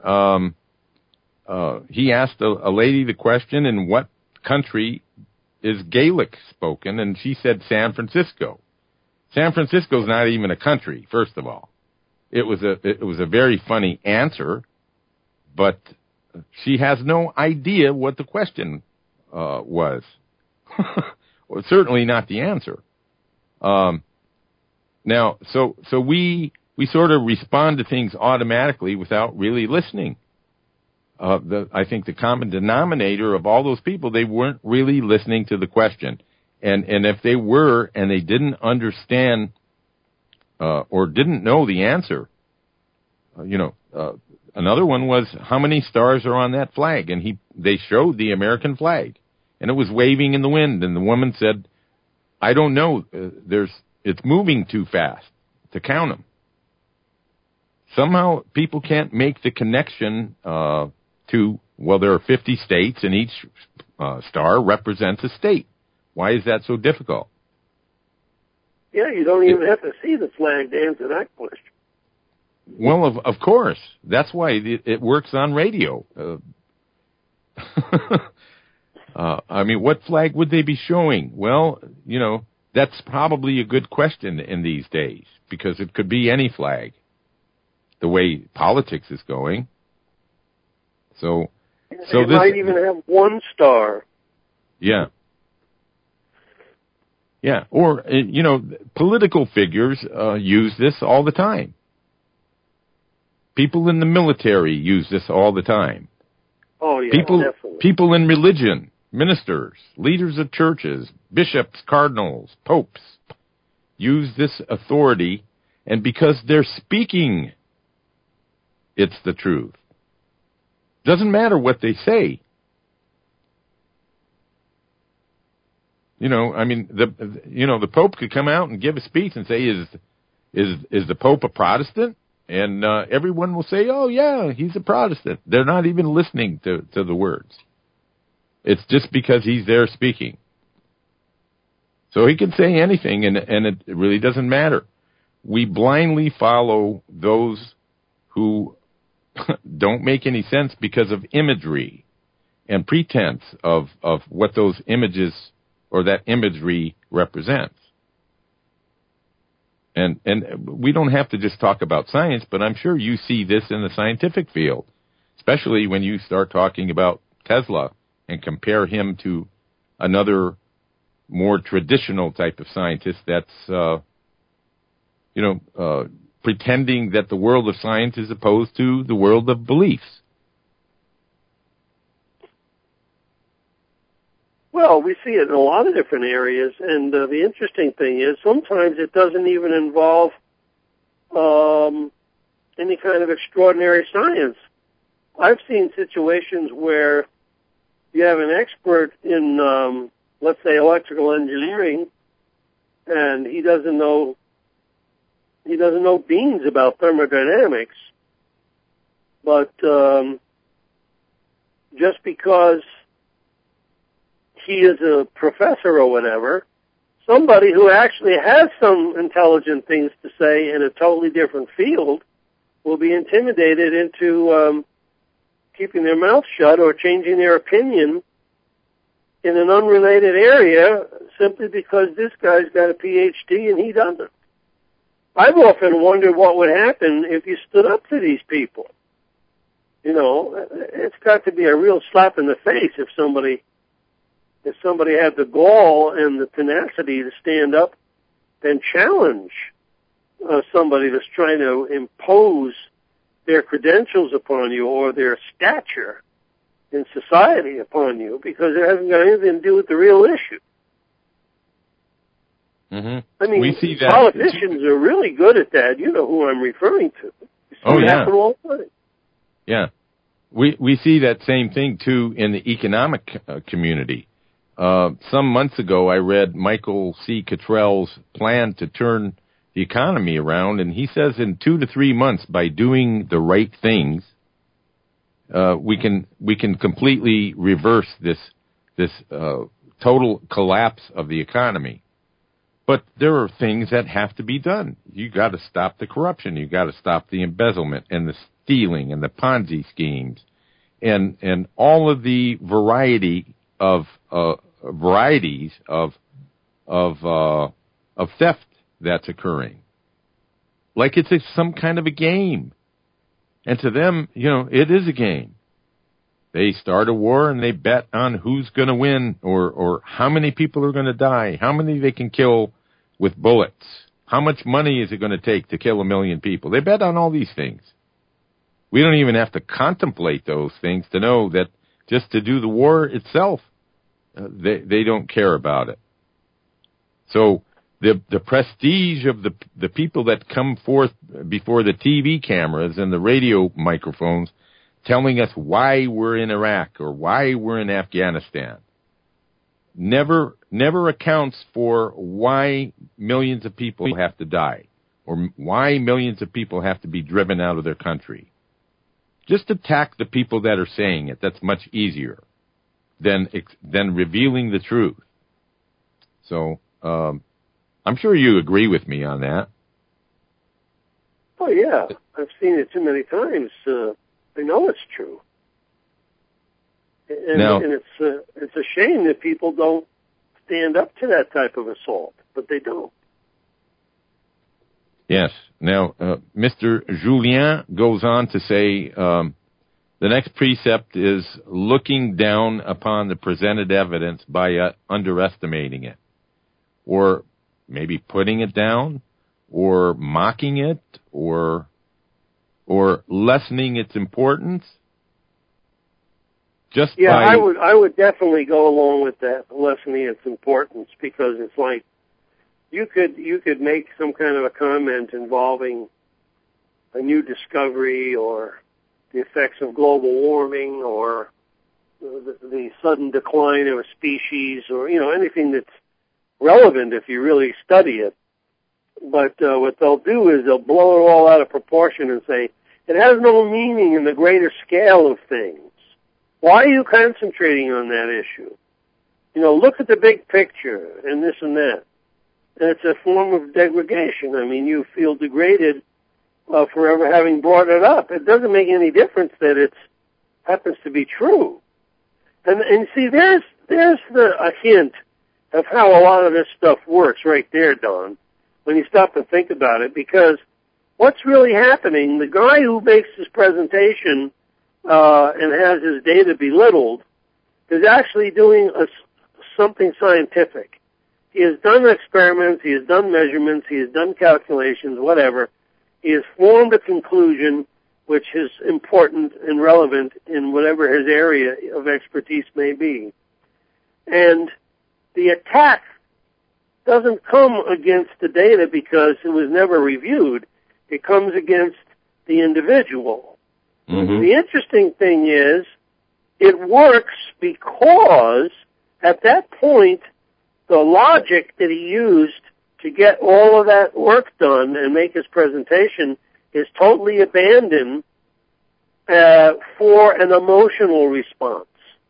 he asked a lady the question, in what country is Gaelic spoken? And she said San Francisco. San Francisco's not even a country, first of all. It was a very funny answer, but she has no idea what the question was. Well, certainly not the answer. Now, so we sort of respond to things automatically without really listening. I think the common denominator of all those people, they weren't really listening to the question. And if they were and they didn't understand or didn't know the answer, another one was, how many stars are on that flag? And they showed the American flag, and it was waving in the wind. And the woman said, I don't know. It's moving too fast to count them. Somehow people can't make the connection there are 50 states, and each star represents a state. Why is that so difficult? Yeah, you don't even have to see the flag to answer that question. Well, of course. That's why it works on radio. What flag would they be showing? Well, that's probably a good question in these days, because it could be any flag, the way politics is going. So they might even have one star. Yeah. Yeah, or, political figures use this all the time. People in the military use this all the time. Oh, yeah, definitely. People in religion, ministers, leaders of churches, bishops, cardinals, popes, use this authority, and because they're speaking, it's the truth. Doesn't matter what they say. The Pope could come out and give a speech and say, is the Pope a Protestant? And everyone will say, oh, yeah, he's a Protestant. They're not even listening to the words. It's just because he's there speaking. So he can say anything, and it really doesn't matter. We blindly follow those who don't make any sense because of imagery and pretense of what those images or that imagery represents. And we don't have to just talk about science, but I'm sure you see this in the scientific field, especially when you start talking about Tesla and compare him to another more traditional type of scientist that's, pretending that the world of science is opposed to the world of beliefs. Well, we see it in a lot of different areas, and the interesting thing is sometimes it doesn't even involve any kind of extraordinary science. I've seen situations where you have an expert in, let's say, electrical engineering, and he doesn't know beans about thermodynamics, but just because he is a professor or whatever, somebody who actually has some intelligent things to say in a totally different field will be intimidated into keeping their mouth shut or changing their opinion in an unrelated area simply because this guy's got a PhD and he doesn't. I've often wondered what would happen if you stood up to these people. You know, it's got to be a real slap in the face if somebody had the gall and the tenacity to stand up and challenge somebody that's trying to impose their credentials upon you or their stature in society upon you because it hasn't got anything to do with the real issue. Mm-hmm. I mean, we see that politicians are really good at that. You know who I'm referring to. It happen all the time. Yeah. We see that same thing, too, in the economic community. Some months ago, I read Michael C. Cottrell's plan to turn the economy around, and he says in 2 to 3 months, by doing the right things, we can completely reverse this total collapse of the economy. But there are things that have to be done. You got to stop the corruption. You got to stop the embezzlement and the stealing and the Ponzi schemes, and all of the varieties of theft that's occurring. Like it's some kind of a game. And to them, it is a game. They start a war and they bet on who's going to win or how many people are going to die, how many they can kill with bullets, how much money is it going to take to kill 1 million people. They bet on all these things. We don't even have to contemplate those things to know that just to do the war itself, they don't care about it. So the prestige of the people that come forth before the TV cameras and the radio microphones telling us why we're in Iraq or why we're in Afghanistan never accounts for why millions of people have to die or why millions of people have to be driven out of their country. Just attack the people that are saying it. That's much easier than revealing the truth. So I'm sure you agree with me on that. Oh, yeah. I've seen it too many times. I know it's true. And it's a shame that people don't stand up to that type of assault, but they don't. Yes. Now, Mr. Julien goes on to say, the next precept is looking down upon the presented evidence by underestimating it, or maybe putting it down, or mocking it, or lessening its importance. I would definitely go along with that, lessening its importance, because it's like you could make some kind of a comment involving a new discovery or the effects of global warming or the sudden decline of a species or anything that's relevant if you really study it. But what they'll do is they'll blow it all out of proportion and say it has no meaning in the greater scale of things. Why are you concentrating on that issue? Look at the big picture and this and that. And it's a form of degradation. I mean, you feel degraded for ever having brought it up. It doesn't make any difference that it happens to be true. And see, there's a hint of how a lot of this stuff works right there, Don, when you stop and think about it, because what's really happening, the guy who makes his presentation and has his data belittled is actually doing something scientific. He has done experiments, he has done measurements, he has done calculations, whatever. He has formed a conclusion which is important and relevant in whatever his area of expertise may be. And the attack doesn't come against the data because it was never reviewed. It comes against the individual. Mm-hmm. The interesting thing is, it works because at that point, the logic that he used to get all of that work done and make his presentation is totally abandoned for an emotional response.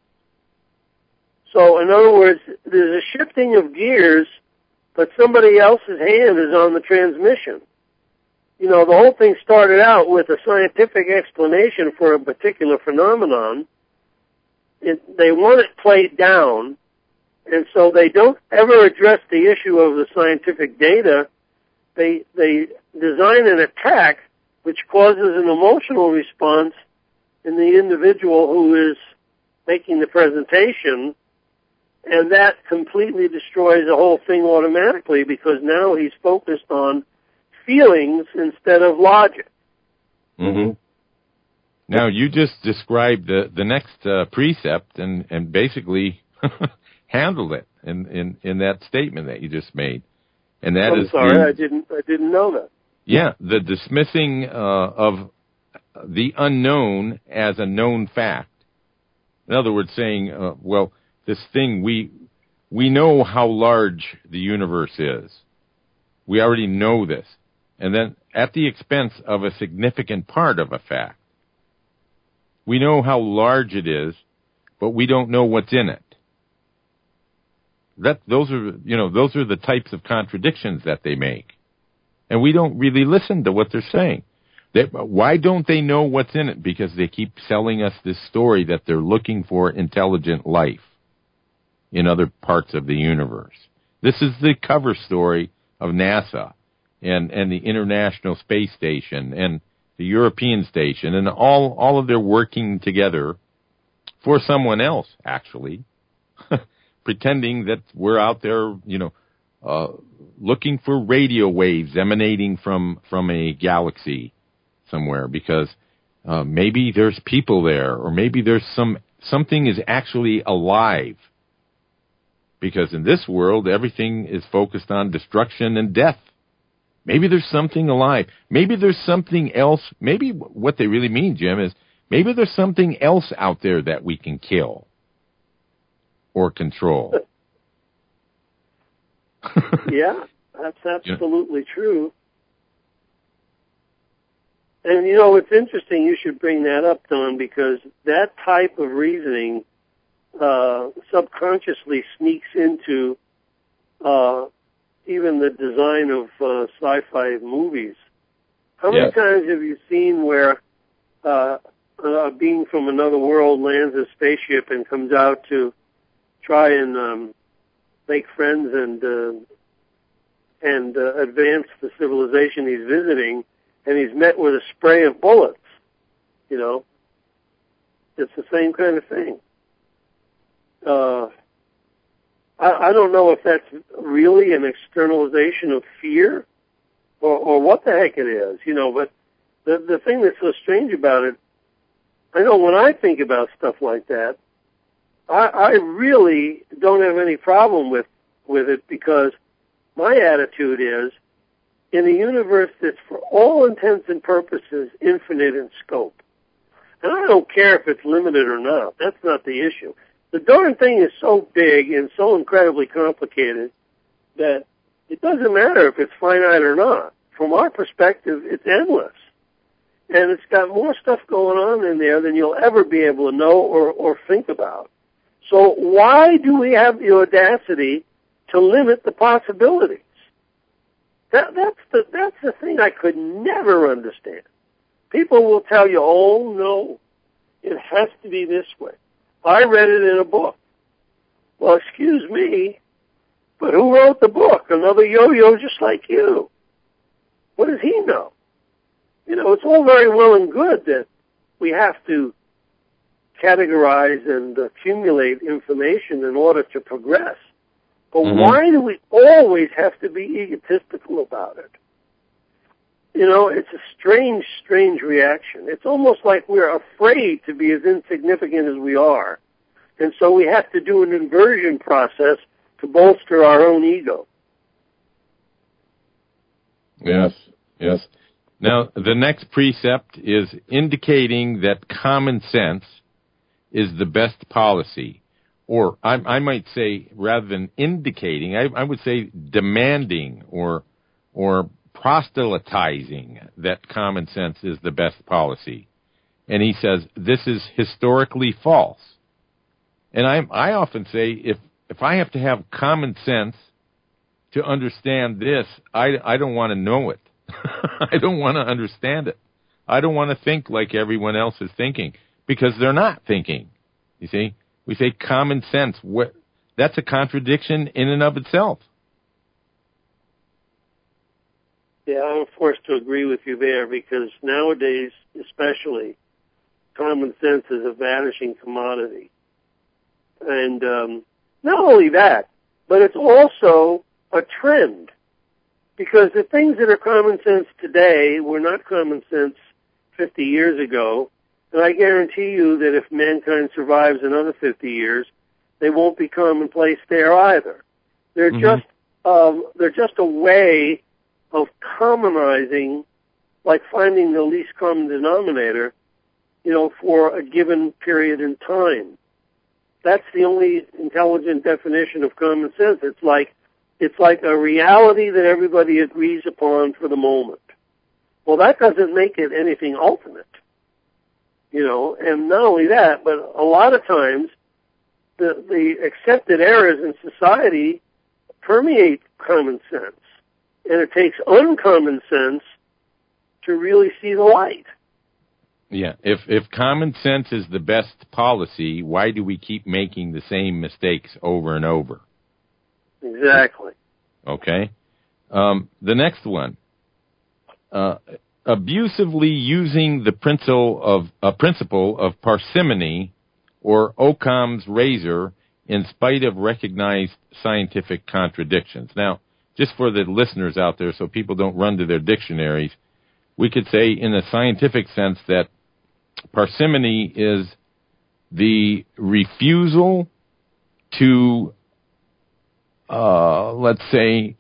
So, in other words, there's a shifting of gears, but somebody else's hand is on the transmission. You know, the whole thing started out with a scientific explanation for a particular phenomenon. They want it played down, and so they don't ever address the issue of the scientific data. They design an attack which causes an emotional response in the individual who is making the presentation, and that completely destroys the whole thing automatically because now he's focused on feelings instead of logic. Mm-hmm. Now, you just described the next precept and basically handled it in that statement that you just made. And that I'm sorry, I didn't know that. Yeah, the dismissing of the unknown as a known fact. In other words, saying, well, this thing, we know how large the universe is. We already know this. And then at the expense of a significant part of a fact. We know how large it is, but we don't know what's in it. Those are the types of contradictions that they make. And we don't really listen to what they're saying. Why don't they know what's in it? Because they keep selling us this story that they're looking for intelligent life in other parts of the universe. This is the cover story of NASA and the International Space Station and the European Station, and all of their working together for someone else, actually, pretending that we're out there, looking for radio waves emanating from a galaxy somewhere, because maybe there's people there, or maybe there's something is actually alive. Because in this world, everything is focused on destruction and death. Maybe there's something alive. Maybe there's something else. Maybe what they really mean, Jim, is maybe there's something else out there that we can kill or control. Yeah, that's absolutely true. And, it's interesting you should bring that up, Don, because that type of reasoning subconsciously sneaks into even the design of sci-fi movies. How many times have you seen where a being from another world lands a spaceship and comes out to try and make friends and advance the civilization he's visiting, and he's met with a spray of bullets? It's the same kind of thing. I don't know if that's really an externalization of fear or what the heck it is, but the thing that's so strange about it, I know when I think about stuff like that, I really don't have any problem with it, because my attitude is, in a universe that's for all intents and purposes infinite in scope, and I don't care if it's limited or not, that's not the issue. The darn thing is so big and so incredibly complicated that it doesn't matter if it's finite or not. From our perspective, it's endless. And it's got more stuff going on in there than you'll ever be able to know or think about. So why do we have the audacity to limit the possibilities? That's the thing I could never understand. People will tell you, oh, no, it has to be this way. I read it in a book. Well, excuse me, but who wrote the book? Another yo-yo just like you. What does he know? You know, it's all very well and good that we have to categorize and accumulate information in order to progress. But why do we always have to be egotistical about it? You know, it's a strange, strange reaction. It's almost like we're afraid to be as insignificant as we are. And so we have to do an inversion process to bolster our own ego. Yes, yes. Now, the next precept is indicating that common sense is the best policy. Or I might say, rather than indicating, I would say demanding or proselytizing that common sense is the best policy. And he says, this is historically false. And I often say, if I have to have common sense to understand this, I don't want to know it. I don't want to understand it. I don't want to think like everyone else is thinking, because they're not thinking. You see? We say common sense. That's a contradiction in and of itself. Yeah, I'm forced to agree with you there, because nowadays, especially, common sense is a vanishing commodity. And not only that, but it's also a trend. Because the things that are common sense today were not common sense 50 years ago. And I guarantee you that if mankind survives another 50 years, they won't be commonplace there either. They're just a way of commonizing, like finding the least common denominator, you know, for a given period in time. That's the only intelligent definition of common sense. It's like a reality that everybody agrees upon for the moment. Well, that doesn't make it anything ultimate. You know, and not only that, but a lot of times the accepted errors in society permeate common sense. And it takes uncommon sense to really see the light. Yeah, if common sense is the best policy, why do we keep making the same mistakes over and over? Exactly. Okay. The next one. Abusively using the principle of parsimony or Occam's razor in spite of recognized scientific contradictions. Now, just for the listeners out there so people don't run to their dictionaries, we could say in a scientific sense that parsimony is the refusal to, let's say,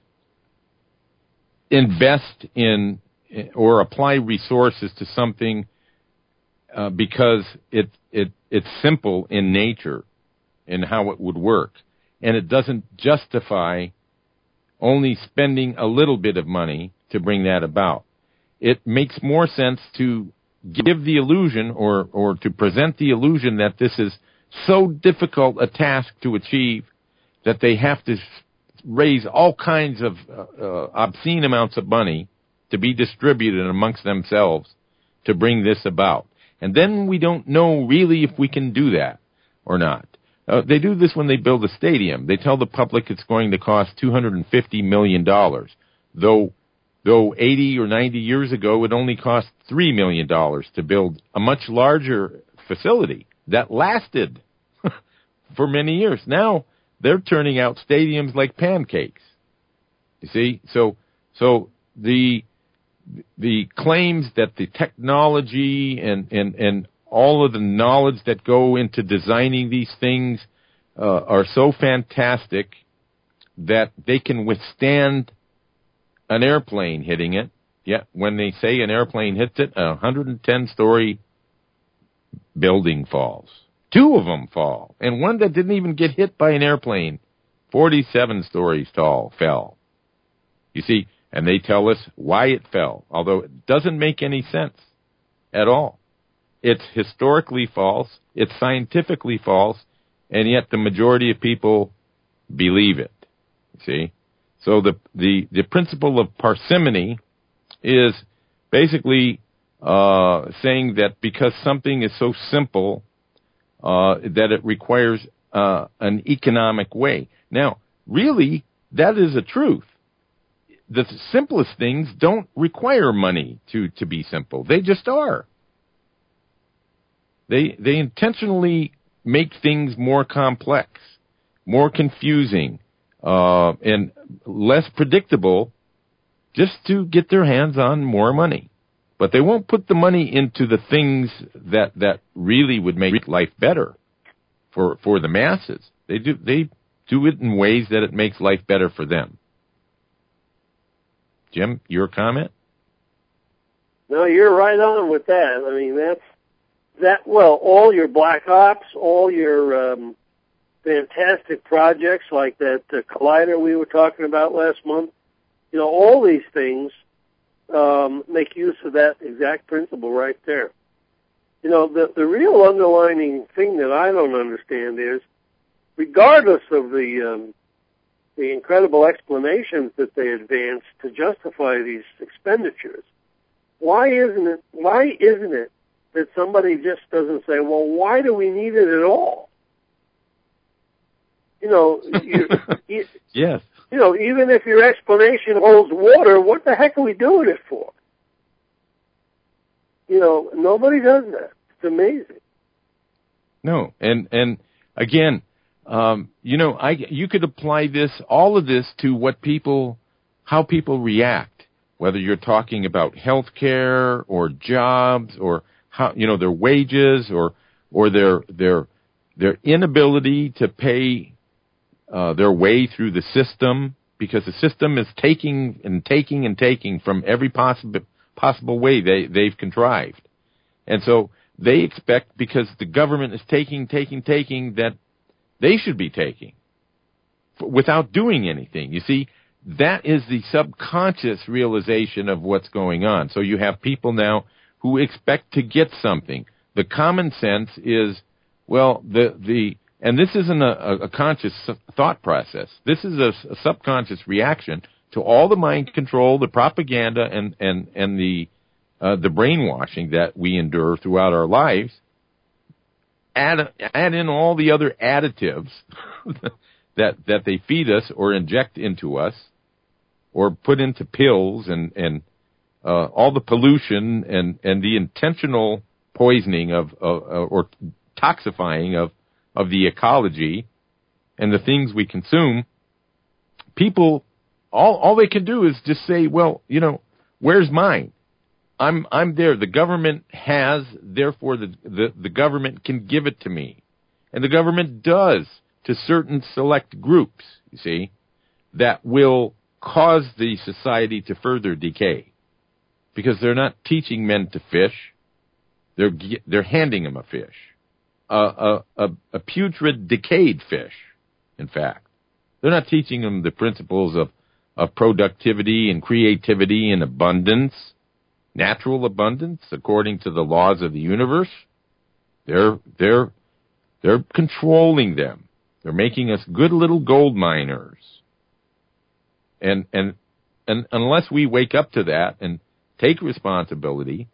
invest in or apply resources to something because it's simple in nature in how it would work. And it doesn't justify only spending a little bit of money to bring that about. It makes more sense to give the illusion or to present the illusion that this is so difficult a task to achieve that they have to raise all kinds of obscene amounts of money to be distributed amongst themselves to bring this about. And then we don't know really if we can do that or not. They do this when they build a stadium. They tell the public it's going to cost $250 million, though 80 or 90 years ago it only cost $3 million to build a much larger facility that lasted for many years. Now they're turning out stadiums like pancakes. You see? So the claims that the technology and all of the knowledge that go into designing these things are so fantastic that they can withstand an airplane hitting it. Yeah, when they say an airplane hits it, a 110-story building falls. 2 of them fall, and one that didn't even get hit by an airplane, 47 stories tall, fell. You see, and they tell us why it fell, although it doesn't make any sense at all. It's historically false, it's scientifically false, and yet the majority of people believe it. See? So the principle of parsimony is basically saying that because something is so simple that it requires an economic way. Now, really, that is a truth. The simplest things don't require money to be simple. They just are. They intentionally make things more complex, more confusing, and less predictable just to get their hands on more money. But they won't put the money into the things that really would make life better for the masses. They do it in ways that it makes life better for them. Jim, your comment? No, you're right on with that. I mean, well, all your black ops, all your fantastic projects like that Collider we were talking about last month, all these things make use of that exact principle right there. The real underlining thing that I don't understand is, regardless of the incredible explanations that they advance to justify these expenditures, why isn't it that somebody just doesn't say, well, why do we need it at all? Yes. Even if your explanation holds water, what the heck are we doing it for? Nobody does that. It's amazing. No, and again, you could apply all of this to how people react, whether you're talking about health care or jobs or how, their wages or their inability to pay their way through the system, because the system is taking and taking and taking from every possible way they've contrived. And so they expect, because the government is taking, that they should be taking without doing anything. You see, that is the subconscious realization of what's going on. So you have people now who expect to get something. The common sense is, well, and this isn't a conscious thought process. This is a subconscious reaction to all the mind control, the propaganda, and the brainwashing that we endure throughout our lives. Add in all the other additives that they feed us or inject into us, or put into pills, and all the pollution and the intentional poisoning or toxifying of the ecology and the things we consume. People, all they can do is just say, well, where's mine? I'm there. The government has, therefore the government can give it to me. And the government does to certain select groups, you see, that will cause the society to further decay. Because they're not teaching men to fish. They're handing them a fish. A putrid, decayed fish, in fact. They're not teaching them the principles of productivity and creativity and abundance, natural abundance, according to the laws of the universe. They're controlling them. They're making us good little gold miners. And unless we wake up to that and take responsibility,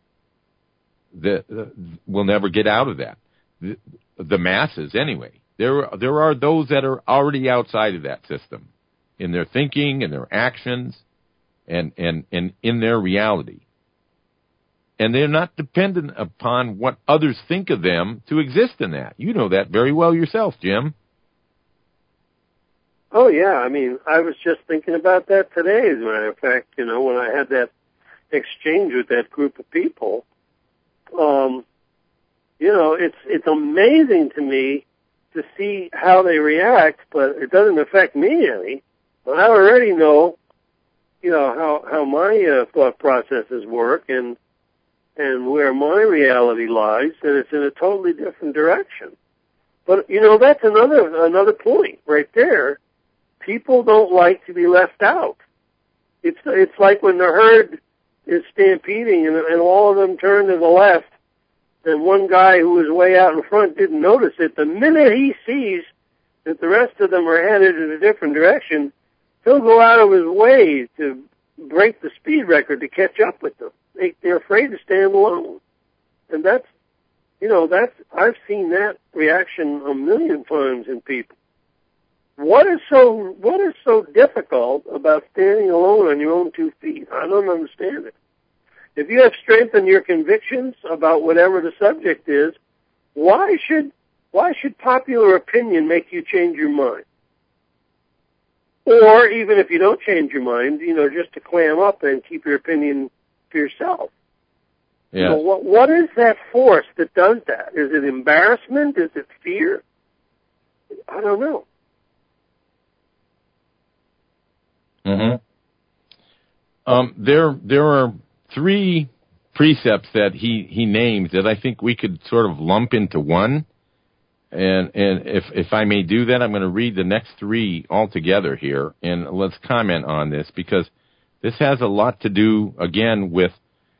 we'll never get out of that. The masses, anyway. There are those that are already outside of that system in their thinking and their actions and in their reality. And they're not dependent upon what others think of them to exist in that. You know that very well yourself, Jim. Oh, yeah. I mean, I was just thinking about that today, as a matter of fact, when I had that exchange with that group of people. It's amazing to me to see how they react, but it doesn't affect me any. I already know, how my thought processes work and where my reality lies, and it's in a totally different direction. But that's another point right there. People don't like to be left out. It's like when the herd is stampeding and all of them turn to the left, and one guy who was way out in front didn't notice it. The minute he sees that the rest of them are headed in a different direction, he'll go out of his way to break the speed record to catch up with them. They're afraid to stand alone. And I've seen that reaction a million times in people. What is so difficult about standing alone on your own 2 feet? I don't understand it. If you have strength in your convictions about whatever the subject is, why should popular opinion make you change your mind? Or even if you don't change your mind, just to clam up and keep your opinion to yourself. Yeah. What is that force that does that? Is it embarrassment? Is it fear? I don't know. Mm-hmm. There are 3 precepts that he names that I think we could sort of lump into one. And if I may do that, I'm going to read the next 3 all together here, and let's comment on this, because this has a lot to do, again, with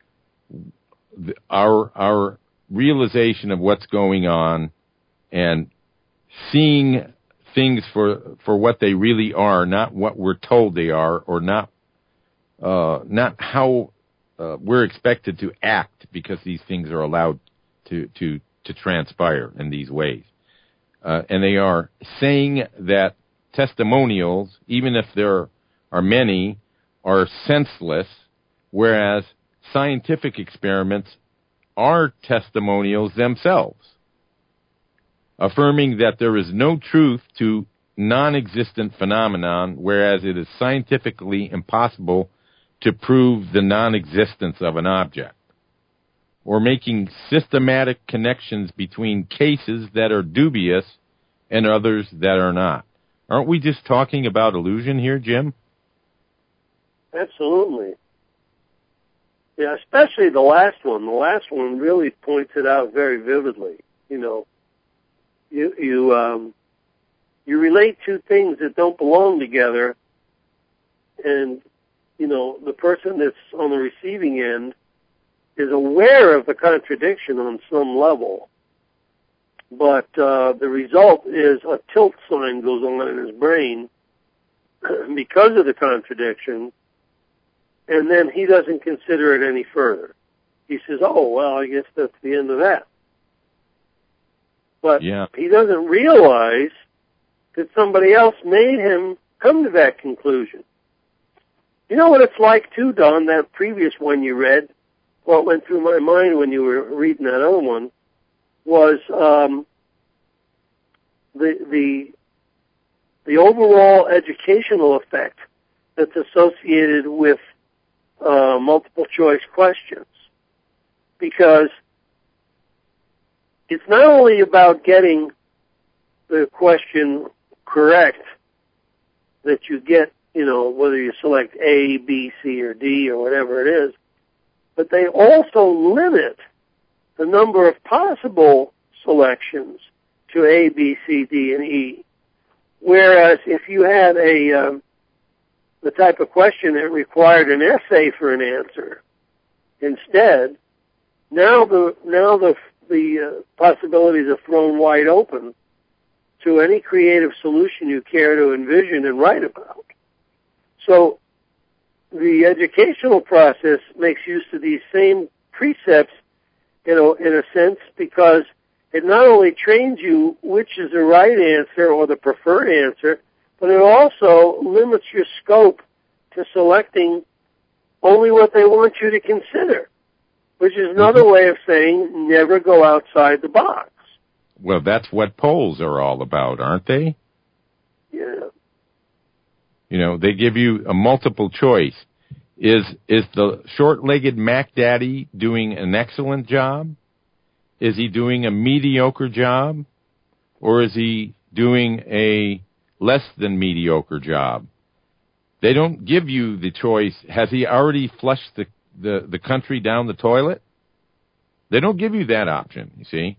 our realization of what's going on and seeing things for what they really are, not what we're told they are, or not how we're expected to act because these things are allowed to transpire in these ways. And they are saying that testimonials, even if there are many, are senseless, whereas scientific experiments are testimonials themselves, affirming that there is no truth to non-existent phenomenon, whereas it is scientifically impossible to prove the non-existence of an object, or making systematic connections between cases that are dubious and others that are not. Aren't we just talking about illusion here, Jim? Absolutely. Yeah, especially the last one. The last one really points it out very vividly. You relate 2 things that don't belong together, and the person that's on the receiving end is aware of the contradiction on some level, but the result is a tilt sign goes on in his brain because of the contradiction, and then he doesn't consider it any further. He says, oh, well, I guess that's the end of that. But he doesn't realize that somebody else made him come to that conclusion. You know what it's like, too, Don, that previous one you read? What went through my mind when you were reading that other one was the overall educational effect that's associated with multiple choice questions, because it's not only about getting the question correct that you get, whether you select A, B, C, or D, or whatever it is, but they also limit the number of possible selections to A, B, C, D, and E. Whereas if you had the type of question that required an essay for an answer instead, now the possibilities are thrown wide open to any creative solution you care to envision and write about. So the educational process makes use of these same precepts, in a sense, because it not only trains you which is the right answer or the preferred answer, but it also limits your scope to selecting only what they want you to consider, which is another way of saying never go outside the box. Well, that's what polls are all about, aren't they? Yeah. They give you a multiple choice. Is the short-legged Mac Daddy doing an excellent job? Is he doing a mediocre job? Or is he doing a less than mediocre job? They don't give you the choice. Has he already flushed the country down the toilet? They don't give you that option, you see.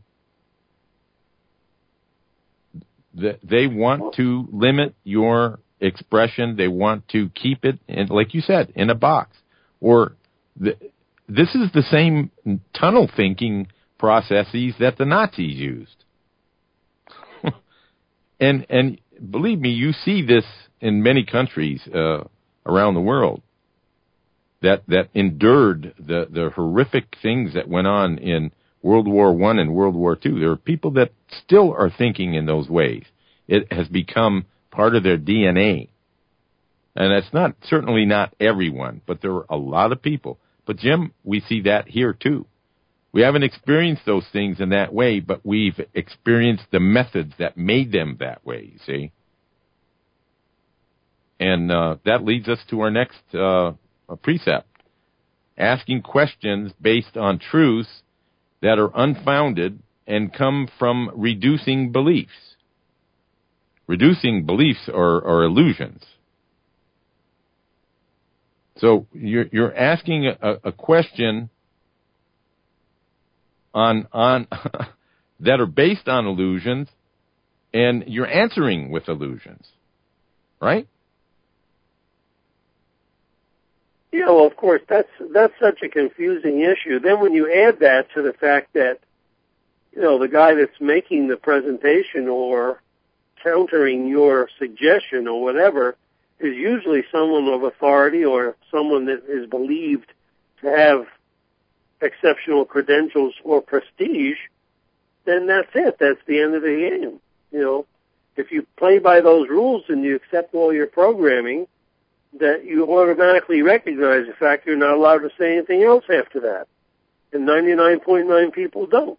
They want to limit your expression. They want to keep it, like you said, in a box. Or this is the same tunnel thinking processes that the Nazis used. and believe me, you see this in many countries around the world that endured the horrific things that went on in World War I and World War II. There are people that still are thinking in those ways. It has become part of their DNA. And that's certainly not everyone, but there are a lot of people. But, Jim, we see that here, too. We haven't experienced those things in that way, but we've experienced the methods that made them that way, you see. And that leads us to our next precept. Asking questions based on truths that are unfounded and come from reducing beliefs. Reducing beliefs are illusions. So you're asking a question on that are based on illusions, and you're answering with illusions, right? Yeah, well, of course, that's such a confusing issue. Then when you add that to the fact that, the guy that's making the presentation or countering your suggestion or whatever is usually someone of authority or someone that is believed to have exceptional credentials or prestige, then that's it. That's the end of the game. If you play by those rules and you accept all your programming, that you automatically recognize the fact you're not allowed to say anything else after that. And 99.9 people don't.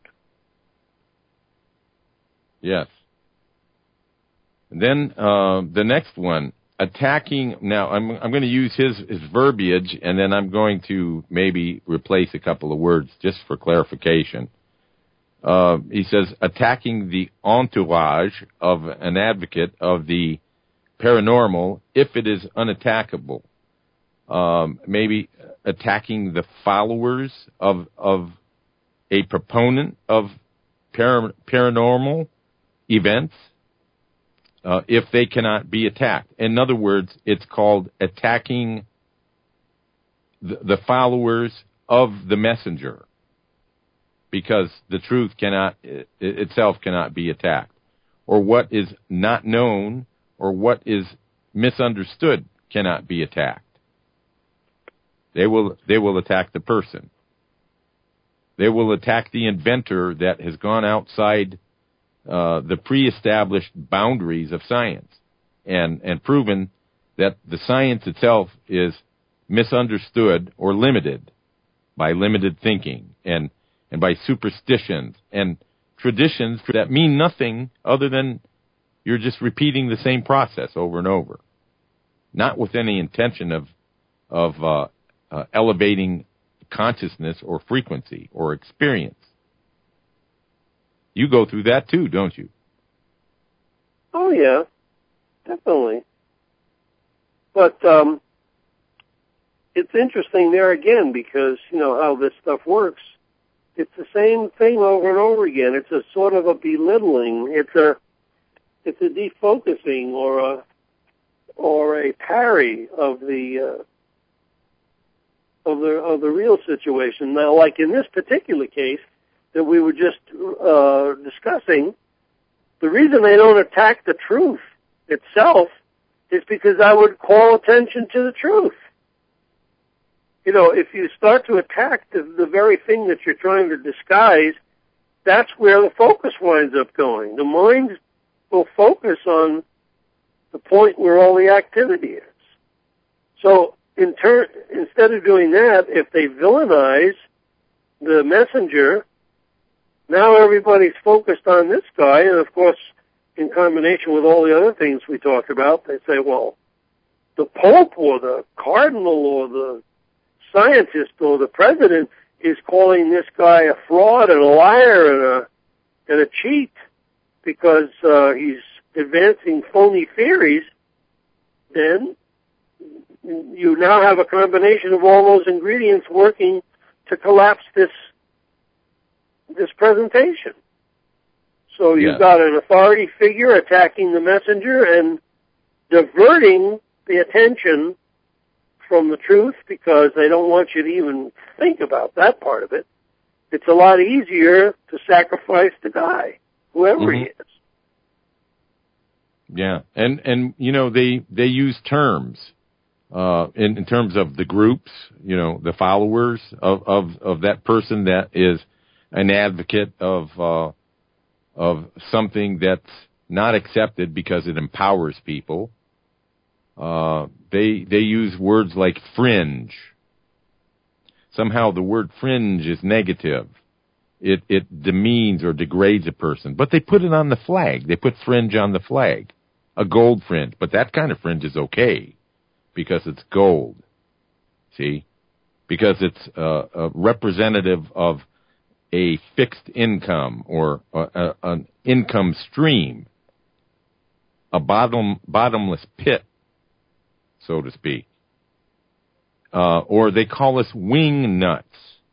Yes. And then the next one, attacking. Now, I'm going to use his verbiage, and then I'm going to maybe replace a couple of words just for clarification. He says, attacking the entourage of an advocate of the paranormal if it is unattackable. Maybe attacking the followers of a proponent of paranormal events if they cannot be attacked. In other words, it's called attacking the followers of the messenger, because the truth itself cannot be attacked, or what is not known or what is misunderstood cannot be attacked. They will attack the person. They will attack the inventor that has gone outside the pre-established boundaries of science and proven that the science itself is misunderstood or limited by limited thinking and by superstitions and traditions that mean nothing other than you're just repeating the same process over and over, not with any intention of elevating consciousness or frequency or experience. You go through that too, don't you? Oh, yeah, definitely. But it's interesting there again because, how this stuff works. It's the same thing over and over again. It's a sort of a belittling. It's a defocusing or a parry of the real situation. Now, like in this particular case that we were just discussing, the reason they don't attack the truth itself is because I would call attention to the truth. If you start to attack the very thing that you're trying to disguise, that's where the focus winds up going. The mind will focus on the point where all the activity is. So, instead of doing that, if they villainize the messenger, now everybody's focused on this guy, and of course, in combination with all the other things we talk about, they say, well, the Pope or the Cardinal or the scientist or the president is calling this guy a fraud and a liar and a cheat because he's advancing phony theories. Then you now have a combination of all those ingredients working to collapse this presentation. So you've got an authority figure attacking the messenger and diverting the attention from the truth because they don't want you to even think about that part of it. It's a lot easier to sacrifice the guy, whoever he is. Yeah, and you know they use terms in terms of the groups, you know, the followers of that person that is an advocate of something that's not accepted because it empowers people. They use words like fringe. Somehow the word fringe is negative. It demeans or degrades a person. But they put it on the flag. They put fringe on the flag. A gold fringe. But that kind of fringe is okay because it's gold. See? Because it's a representative of a fixed income or an income stream. A bottomless pit, so to speak. Or they call us wing nuts.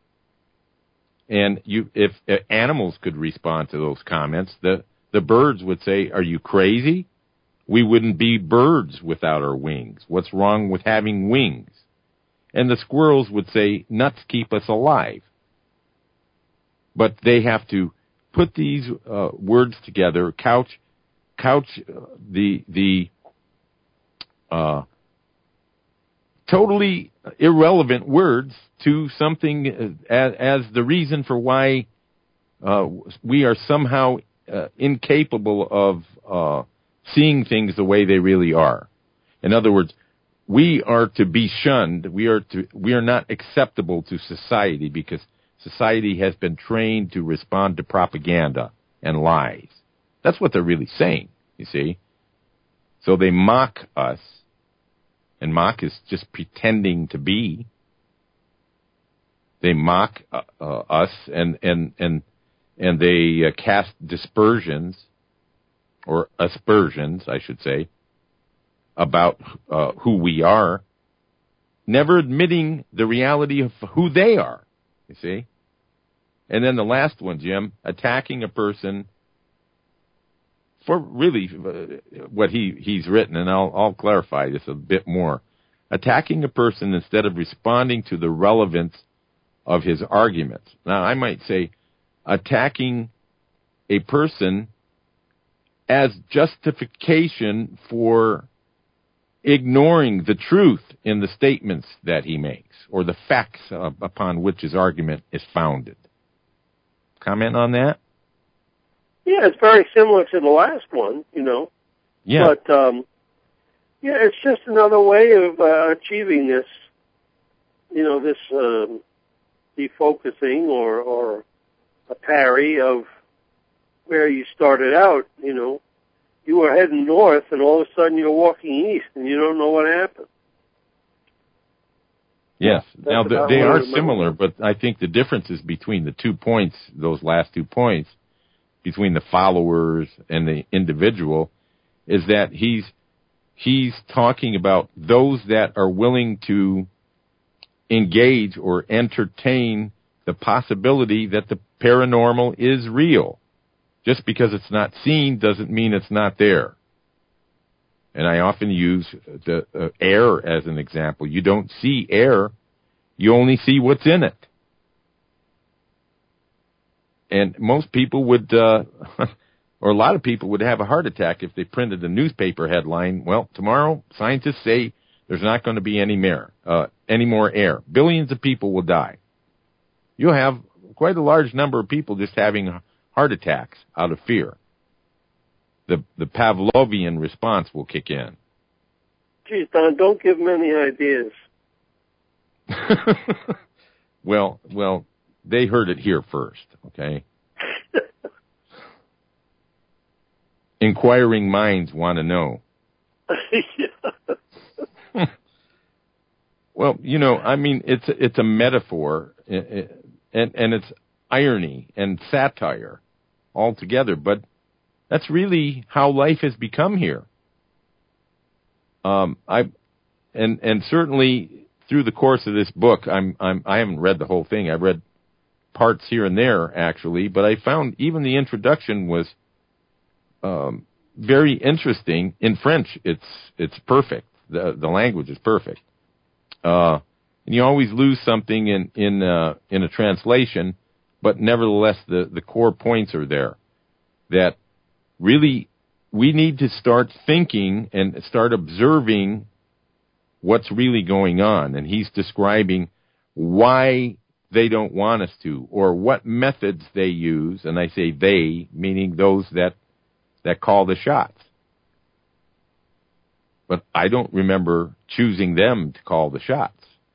And if animals could respond to those comments, the birds would say, "Are you crazy? We wouldn't be birds without our wings. What's wrong with having wings?" And the squirrels would say, "Nuts keep us alive." But they have to put these words together, couch the totally irrelevant words to something as the reason for why we are somehow incapable of seeing things the way they really are. In other words, we are to be shunned. We are not acceptable to society because society has been trained to respond to propaganda and lies. That's what they're really saying, you see. So they mock us. And mock is just pretending to be. They mock us, and they cast dispersions, or aspersions, I should say, about who we are, never admitting the reality of who they are. You see, and then the last one, Jim, attacking a person for really what he's written, and I'll clarify this a bit more. Attacking a person instead of responding to the relevance of his arguments. Now, I might say attacking a person as justification for ignoring the truth in the statements that he makes or the facts upon which his argument is founded. Comment on that? Yeah, it's very similar to the last one, you know. Yeah. But, yeah, it's just another way of achieving this, you know, this defocusing or a parry of where you started out, you know. You were heading north, and all of a sudden you're walking east, and you don't know what happened. Yes. Now, they are similar, but I think the differences between the 2 points, those last 2 points, between the followers and the individual, is that he's talking about those that are willing to engage or entertain the possibility that the paranormal is real. Just because it's not seen doesn't mean it's not there. And I often use the air as an example. You don't see air, you only see what's in it. And most people would, or a lot of people would have a heart attack if they printed a newspaper headline, "Well, tomorrow scientists say there's not going to be any more air. Billions of people will die." You'll have quite a large number of people just having heart attacks out of fear. The Pavlovian response will kick in. Geez, Don, don't give them any ideas. Well, they heard it here first, okay? Inquiring minds want to know. Well, you know, I mean, it's a metaphor, and it's irony and satire all together, but that's really how life has become here. And certainly through the course of this book, I haven't read the whole thing. I've read parts here and there, actually, but I found even the introduction was very interesting. In French, it's perfect. The language is perfect. And you always lose something in a translation, but nevertheless the core points are there that really we need to start thinking and start observing what's really going on. And he's describing why they don't want us to, or what methods they use. And I say they, meaning those that call the shots. But I don't remember choosing them to call the shots.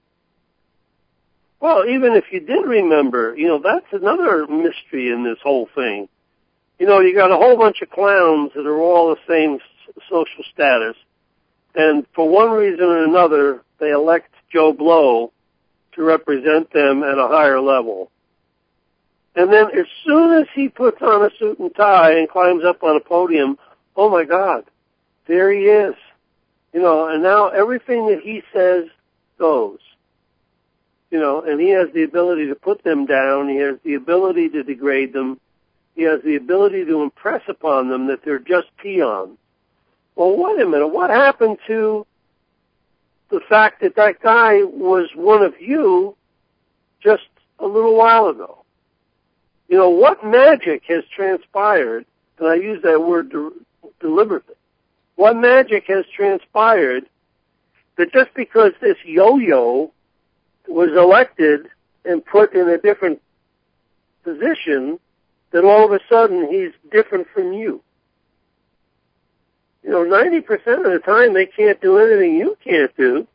Well, even if you did remember, that's another mystery in this whole thing. You got a whole bunch of clowns that are all the same social status, and for one reason or another, they elect Joe Blow to represent them at a higher level. And then as soon as he puts on a suit and tie and climbs up on a podium, oh my God, there he is. And now everything that he says goes. And he has the ability to put them down. He has the ability to degrade them. He has the ability to impress upon them that they're just peons. Well, wait a minute. What happened to the fact that guy was one of you just a little while ago? What magic has transpired, and I use that word deliberately, what magic has transpired that just because this yo-yo was elected and put in a different position, that all of a sudden he's different from you? 90% of the time they can't do anything you can't do.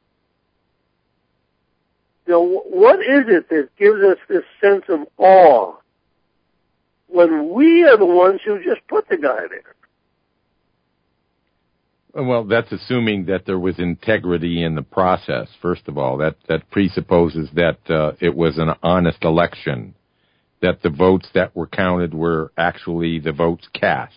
What is it that gives us this sense of awe when we are the ones who just put the guy there? Well, that's assuming that there was integrity in the process, first of all. That presupposes that it was an honest election, that the votes that were counted were actually the votes cast.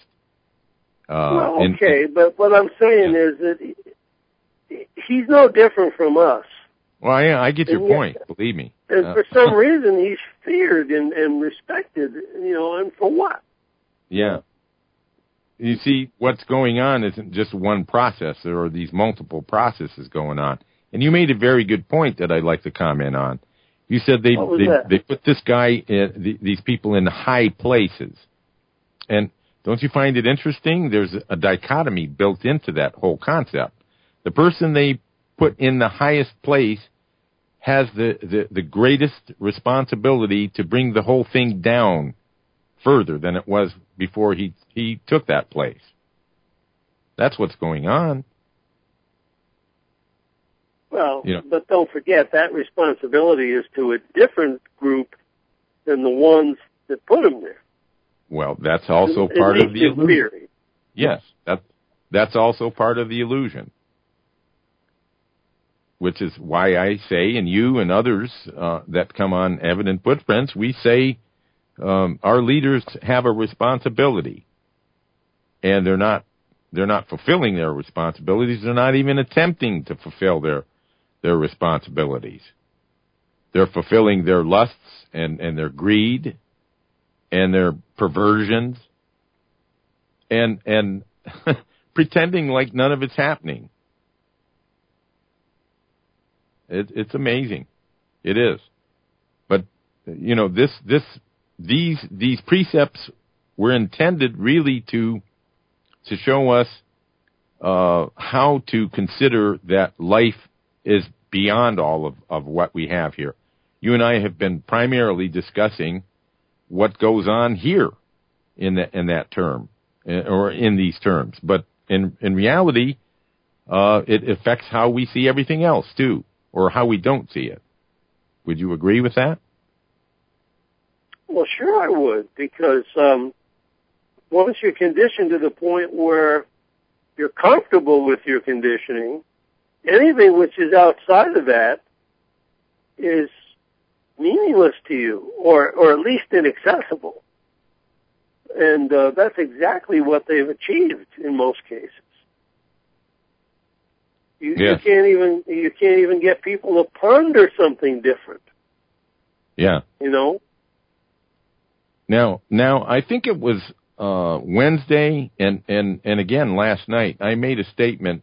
But what I'm saying is that he's no different from us. Well, I get your point, believe me. And for some reason, he's feared and respected, and for what? Yeah. You see, what's going on isn't just one process. There are these multiple processes going on. And you made a very good point that I'd like to comment on. You said they put this guy, these people in high places. And don't you find it interesting? There's a dichotomy built into that whole concept. The person they put in the highest place has the greatest responsibility to bring the whole thing down further than it was before he took that place. That's what's going on. Well, but don't forget that responsibility is to a different group than the ones that put him there. Well, that's also part of the illusion. Theory. Yes, that's also part of the illusion. Which is why I say, and you and others that come on Evident Footprints, we say our leaders have a responsibility, and they're not fulfilling their responsibilities. They're not even attempting to fulfill their responsibilities. They're fulfilling their lusts and their greed and their perversions and pretending like none of it's happening. It's amazing. It is. But these precepts were intended really to show us how to consider that life is beyond all of what we have here. You and I have been primarily discussing what goes on here in that term, or in these terms. But in reality, it affects how we see everything else too, or how we don't see it. Would you agree with that? Well, sure I would, because once you're conditioned to the point where you're comfortable with your conditioning, anything which is outside of that is meaningless to you, or at least inaccessible. And that's exactly what they've achieved in most cases. You can't even get people to ponder something different. Yeah. Now, I think it was Wednesday and again last night. I made a statement,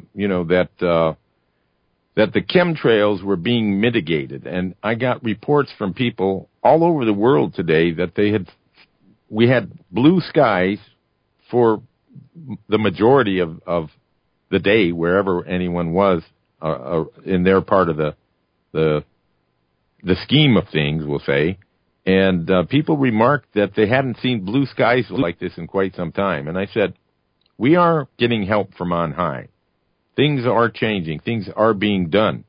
that the chemtrails were being mitigated, and I got reports from people all over the world today that we had blue skies for the majority of the day, wherever anyone was in their part of the scheme of things, we'll say. And people remarked that they hadn't seen blue skies like this in quite some time. And I said, we are getting help from on high. Things are changing. Things are being done.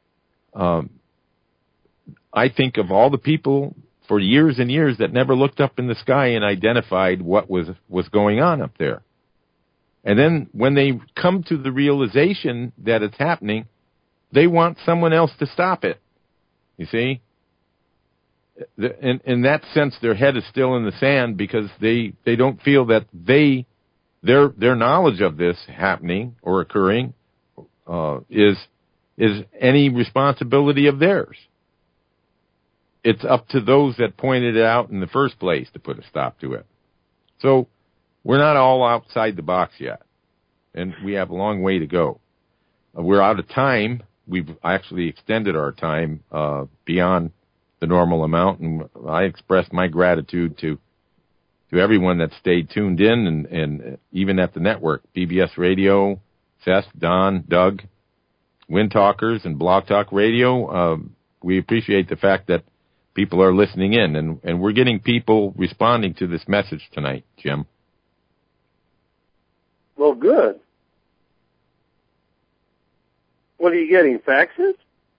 I think of all the people for years and years that never looked up in the sky and identified what was going on up there. And then when they come to the realization that it's happening, they want someone else to stop it. You see? In that sense, their head is still in the sand because they don't feel that their knowledge of this happening or occurring is any responsibility of theirs. It's up to those that pointed it out in the first place to put a stop to it. So we're not all outside the box yet, and we have a long way to go. We're out of time. We've actually extended our time beyond the normal amount, and I express my gratitude to everyone that stayed tuned in, and even at the network, PBS Radio, Seth, Don, Doug, Wind Talkers, and Blog Talk Radio. We appreciate the fact that people are listening in, and we're getting people responding to this message tonight, Jim. Well, good. What are you getting, faxes?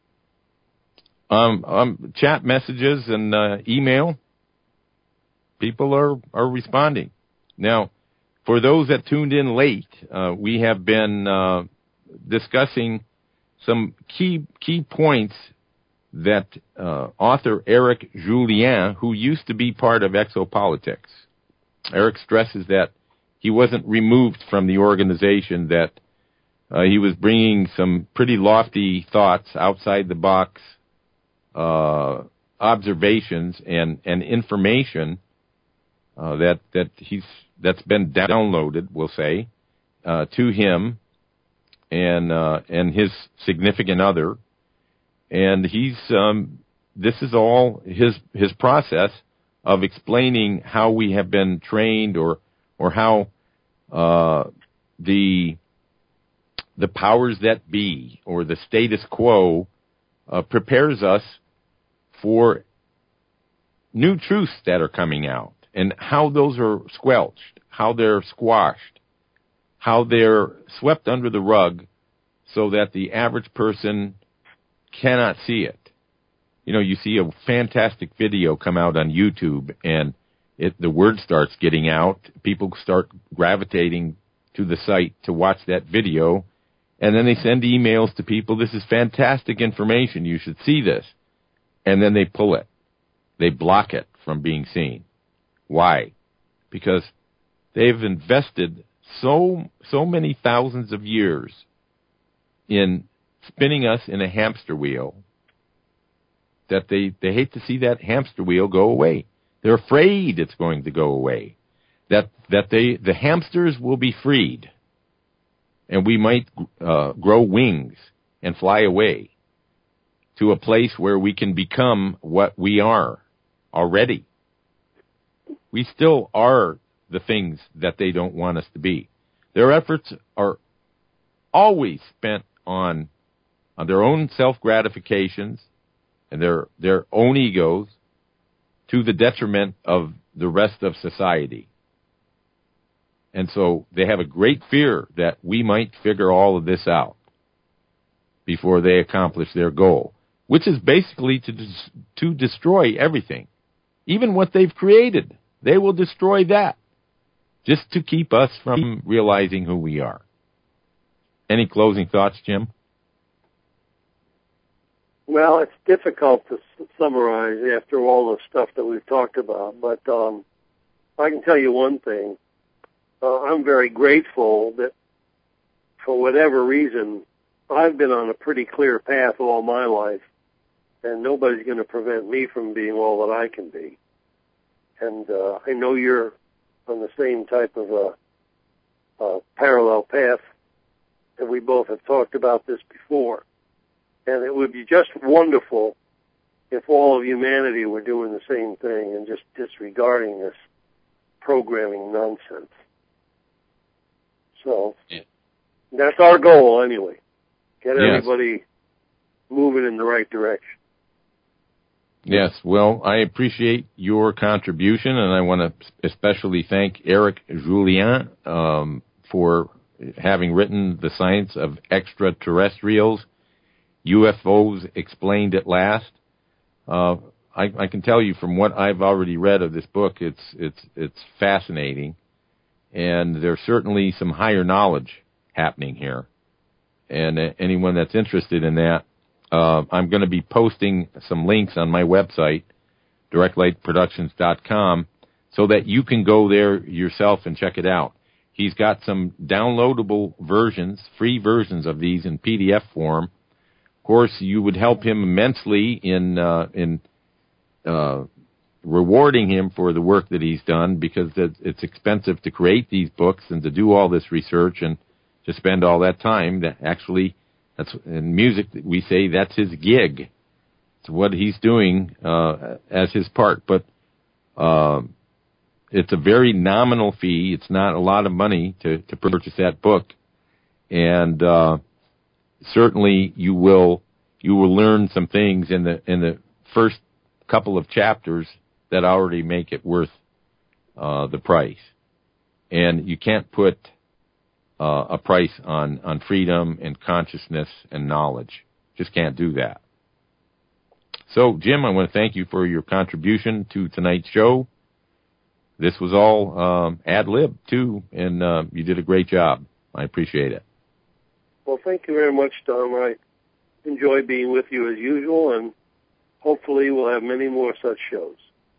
Chat messages and email. People are responding. Now, for those that tuned in late, we have been discussing some key points that author Eric Julien, who used to be part of Exopolitics, Eric stresses that he wasn't removed from the organization, that he was bringing some pretty lofty thoughts, outside the box observations and information that's been downloaded, we'll say, to him and his significant other. And this is all his process of explaining how we have been trained, or how the powers that be, or the status quo, prepares us for new truths that are coming out, and how those are squelched, how they're squashed, how they're swept under the rug so that the average person cannot see it. You know, you see a fantastic video come out on YouTube, and the word starts getting out. People start gravitating to the site to watch that video, and then they send emails to people. This is fantastic information. You should see this. And then they pull it. They block it from being seen. Why? Because they've invested so many thousands of years in spinning us in a hamster wheel that they hate to see that hamster wheel go away. They're afraid it's going to go away. That the hamsters will be freed, and we might grow wings and fly away to a place where we can become what we are already. We still are the things that they don't want us to be. Their efforts are always spent on their own self-gratifications and their own egos, to the detriment of the rest of society. And so they have a great fear that we might figure all of this out before they accomplish their goal, which is basically to destroy everything. Even what they've created, they will destroy that, just to keep us from realizing who we are. Any closing thoughts, Jim? Well, it's difficult to summarize after all the stuff that we've talked about, but I can tell you one thing. I'm very grateful that, for whatever reason, I've been on a pretty clear path all my life, and nobody's going to prevent me from being all that I can be. And I know you're on the same type of a parallel path, and we both have talked about this before. And it would be just wonderful if all of humanity were doing the same thing and just disregarding this programming nonsense. So that's our goal anyway. Get everybody moving in the right direction. Yes, well, I appreciate your contribution, and I want to especially thank Eric Julien for having written The Science of Extraterrestrials, UFOs Explained at Last. I can tell you from what I've already read of this book, it's fascinating, and there's certainly some higher knowledge happening here. And anyone that's interested in that, I'm going to be posting some links on my website, directlightproductions.com, so that you can go there yourself and check it out. He's got some downloadable versions, free versions of these in PDF form. Of course, you would help him immensely in rewarding him for the work that he's done, because it's expensive to create these books and to do all this research and to spend all that time. That actually, that's in music we say that's his gig. It's what he's doing as his part. But it's a very nominal fee. It's not a lot of money to purchase that book, and certainly you will learn some things in the first couple of chapters that already make it worth the price. And you can't put a price on freedom and consciousness and knowledge. Just can't do that. So, Jim, I want to thank you for your contribution to tonight's show. This was all ad-lib, too, and you did a great job. I appreciate it. Well, thank you very much, Tom. I enjoy being with you as usual, and hopefully we'll have many more such shows.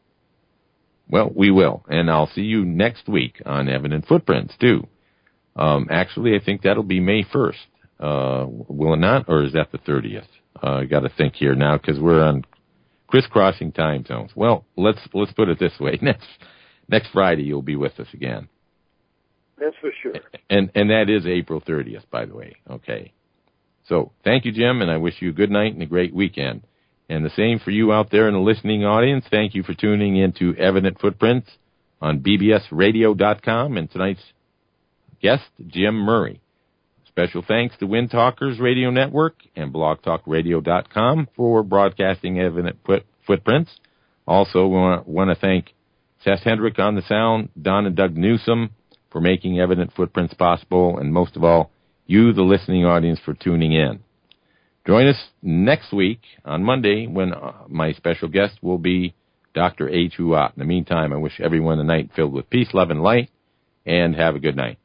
Well, we will, and I'll see you next week on Evident Footprints, too. Actually, I think that'll be May 1st. Will it not, or is that the 30th? I got to think here now, because we're on crisscrossing time zones. Well, let's put it this way. Next Friday, you'll be with us again. That's for sure. And that is April 30th, by the way. Okay. So thank you, Jim, and I wish you a good night and a great weekend. And the same for you out there in the listening audience. Thank you for tuning in to Evident Footprints on bbsradio.com and tonight's guest, Jim Murray. Special thanks to Wind Talkers Radio Network and blogtalkradio.com for broadcasting Evident Footprints. Also, we want to thank Seth Hendrick on the sound, Don and Doug Newsom for making Evident Footprints possible, and most of all, you, the listening audience, for tuning in. Join us next week on Monday when my special guest will be Dr. H. Huat. In the meantime, I wish everyone a night filled with peace, love, and light, and have a good night.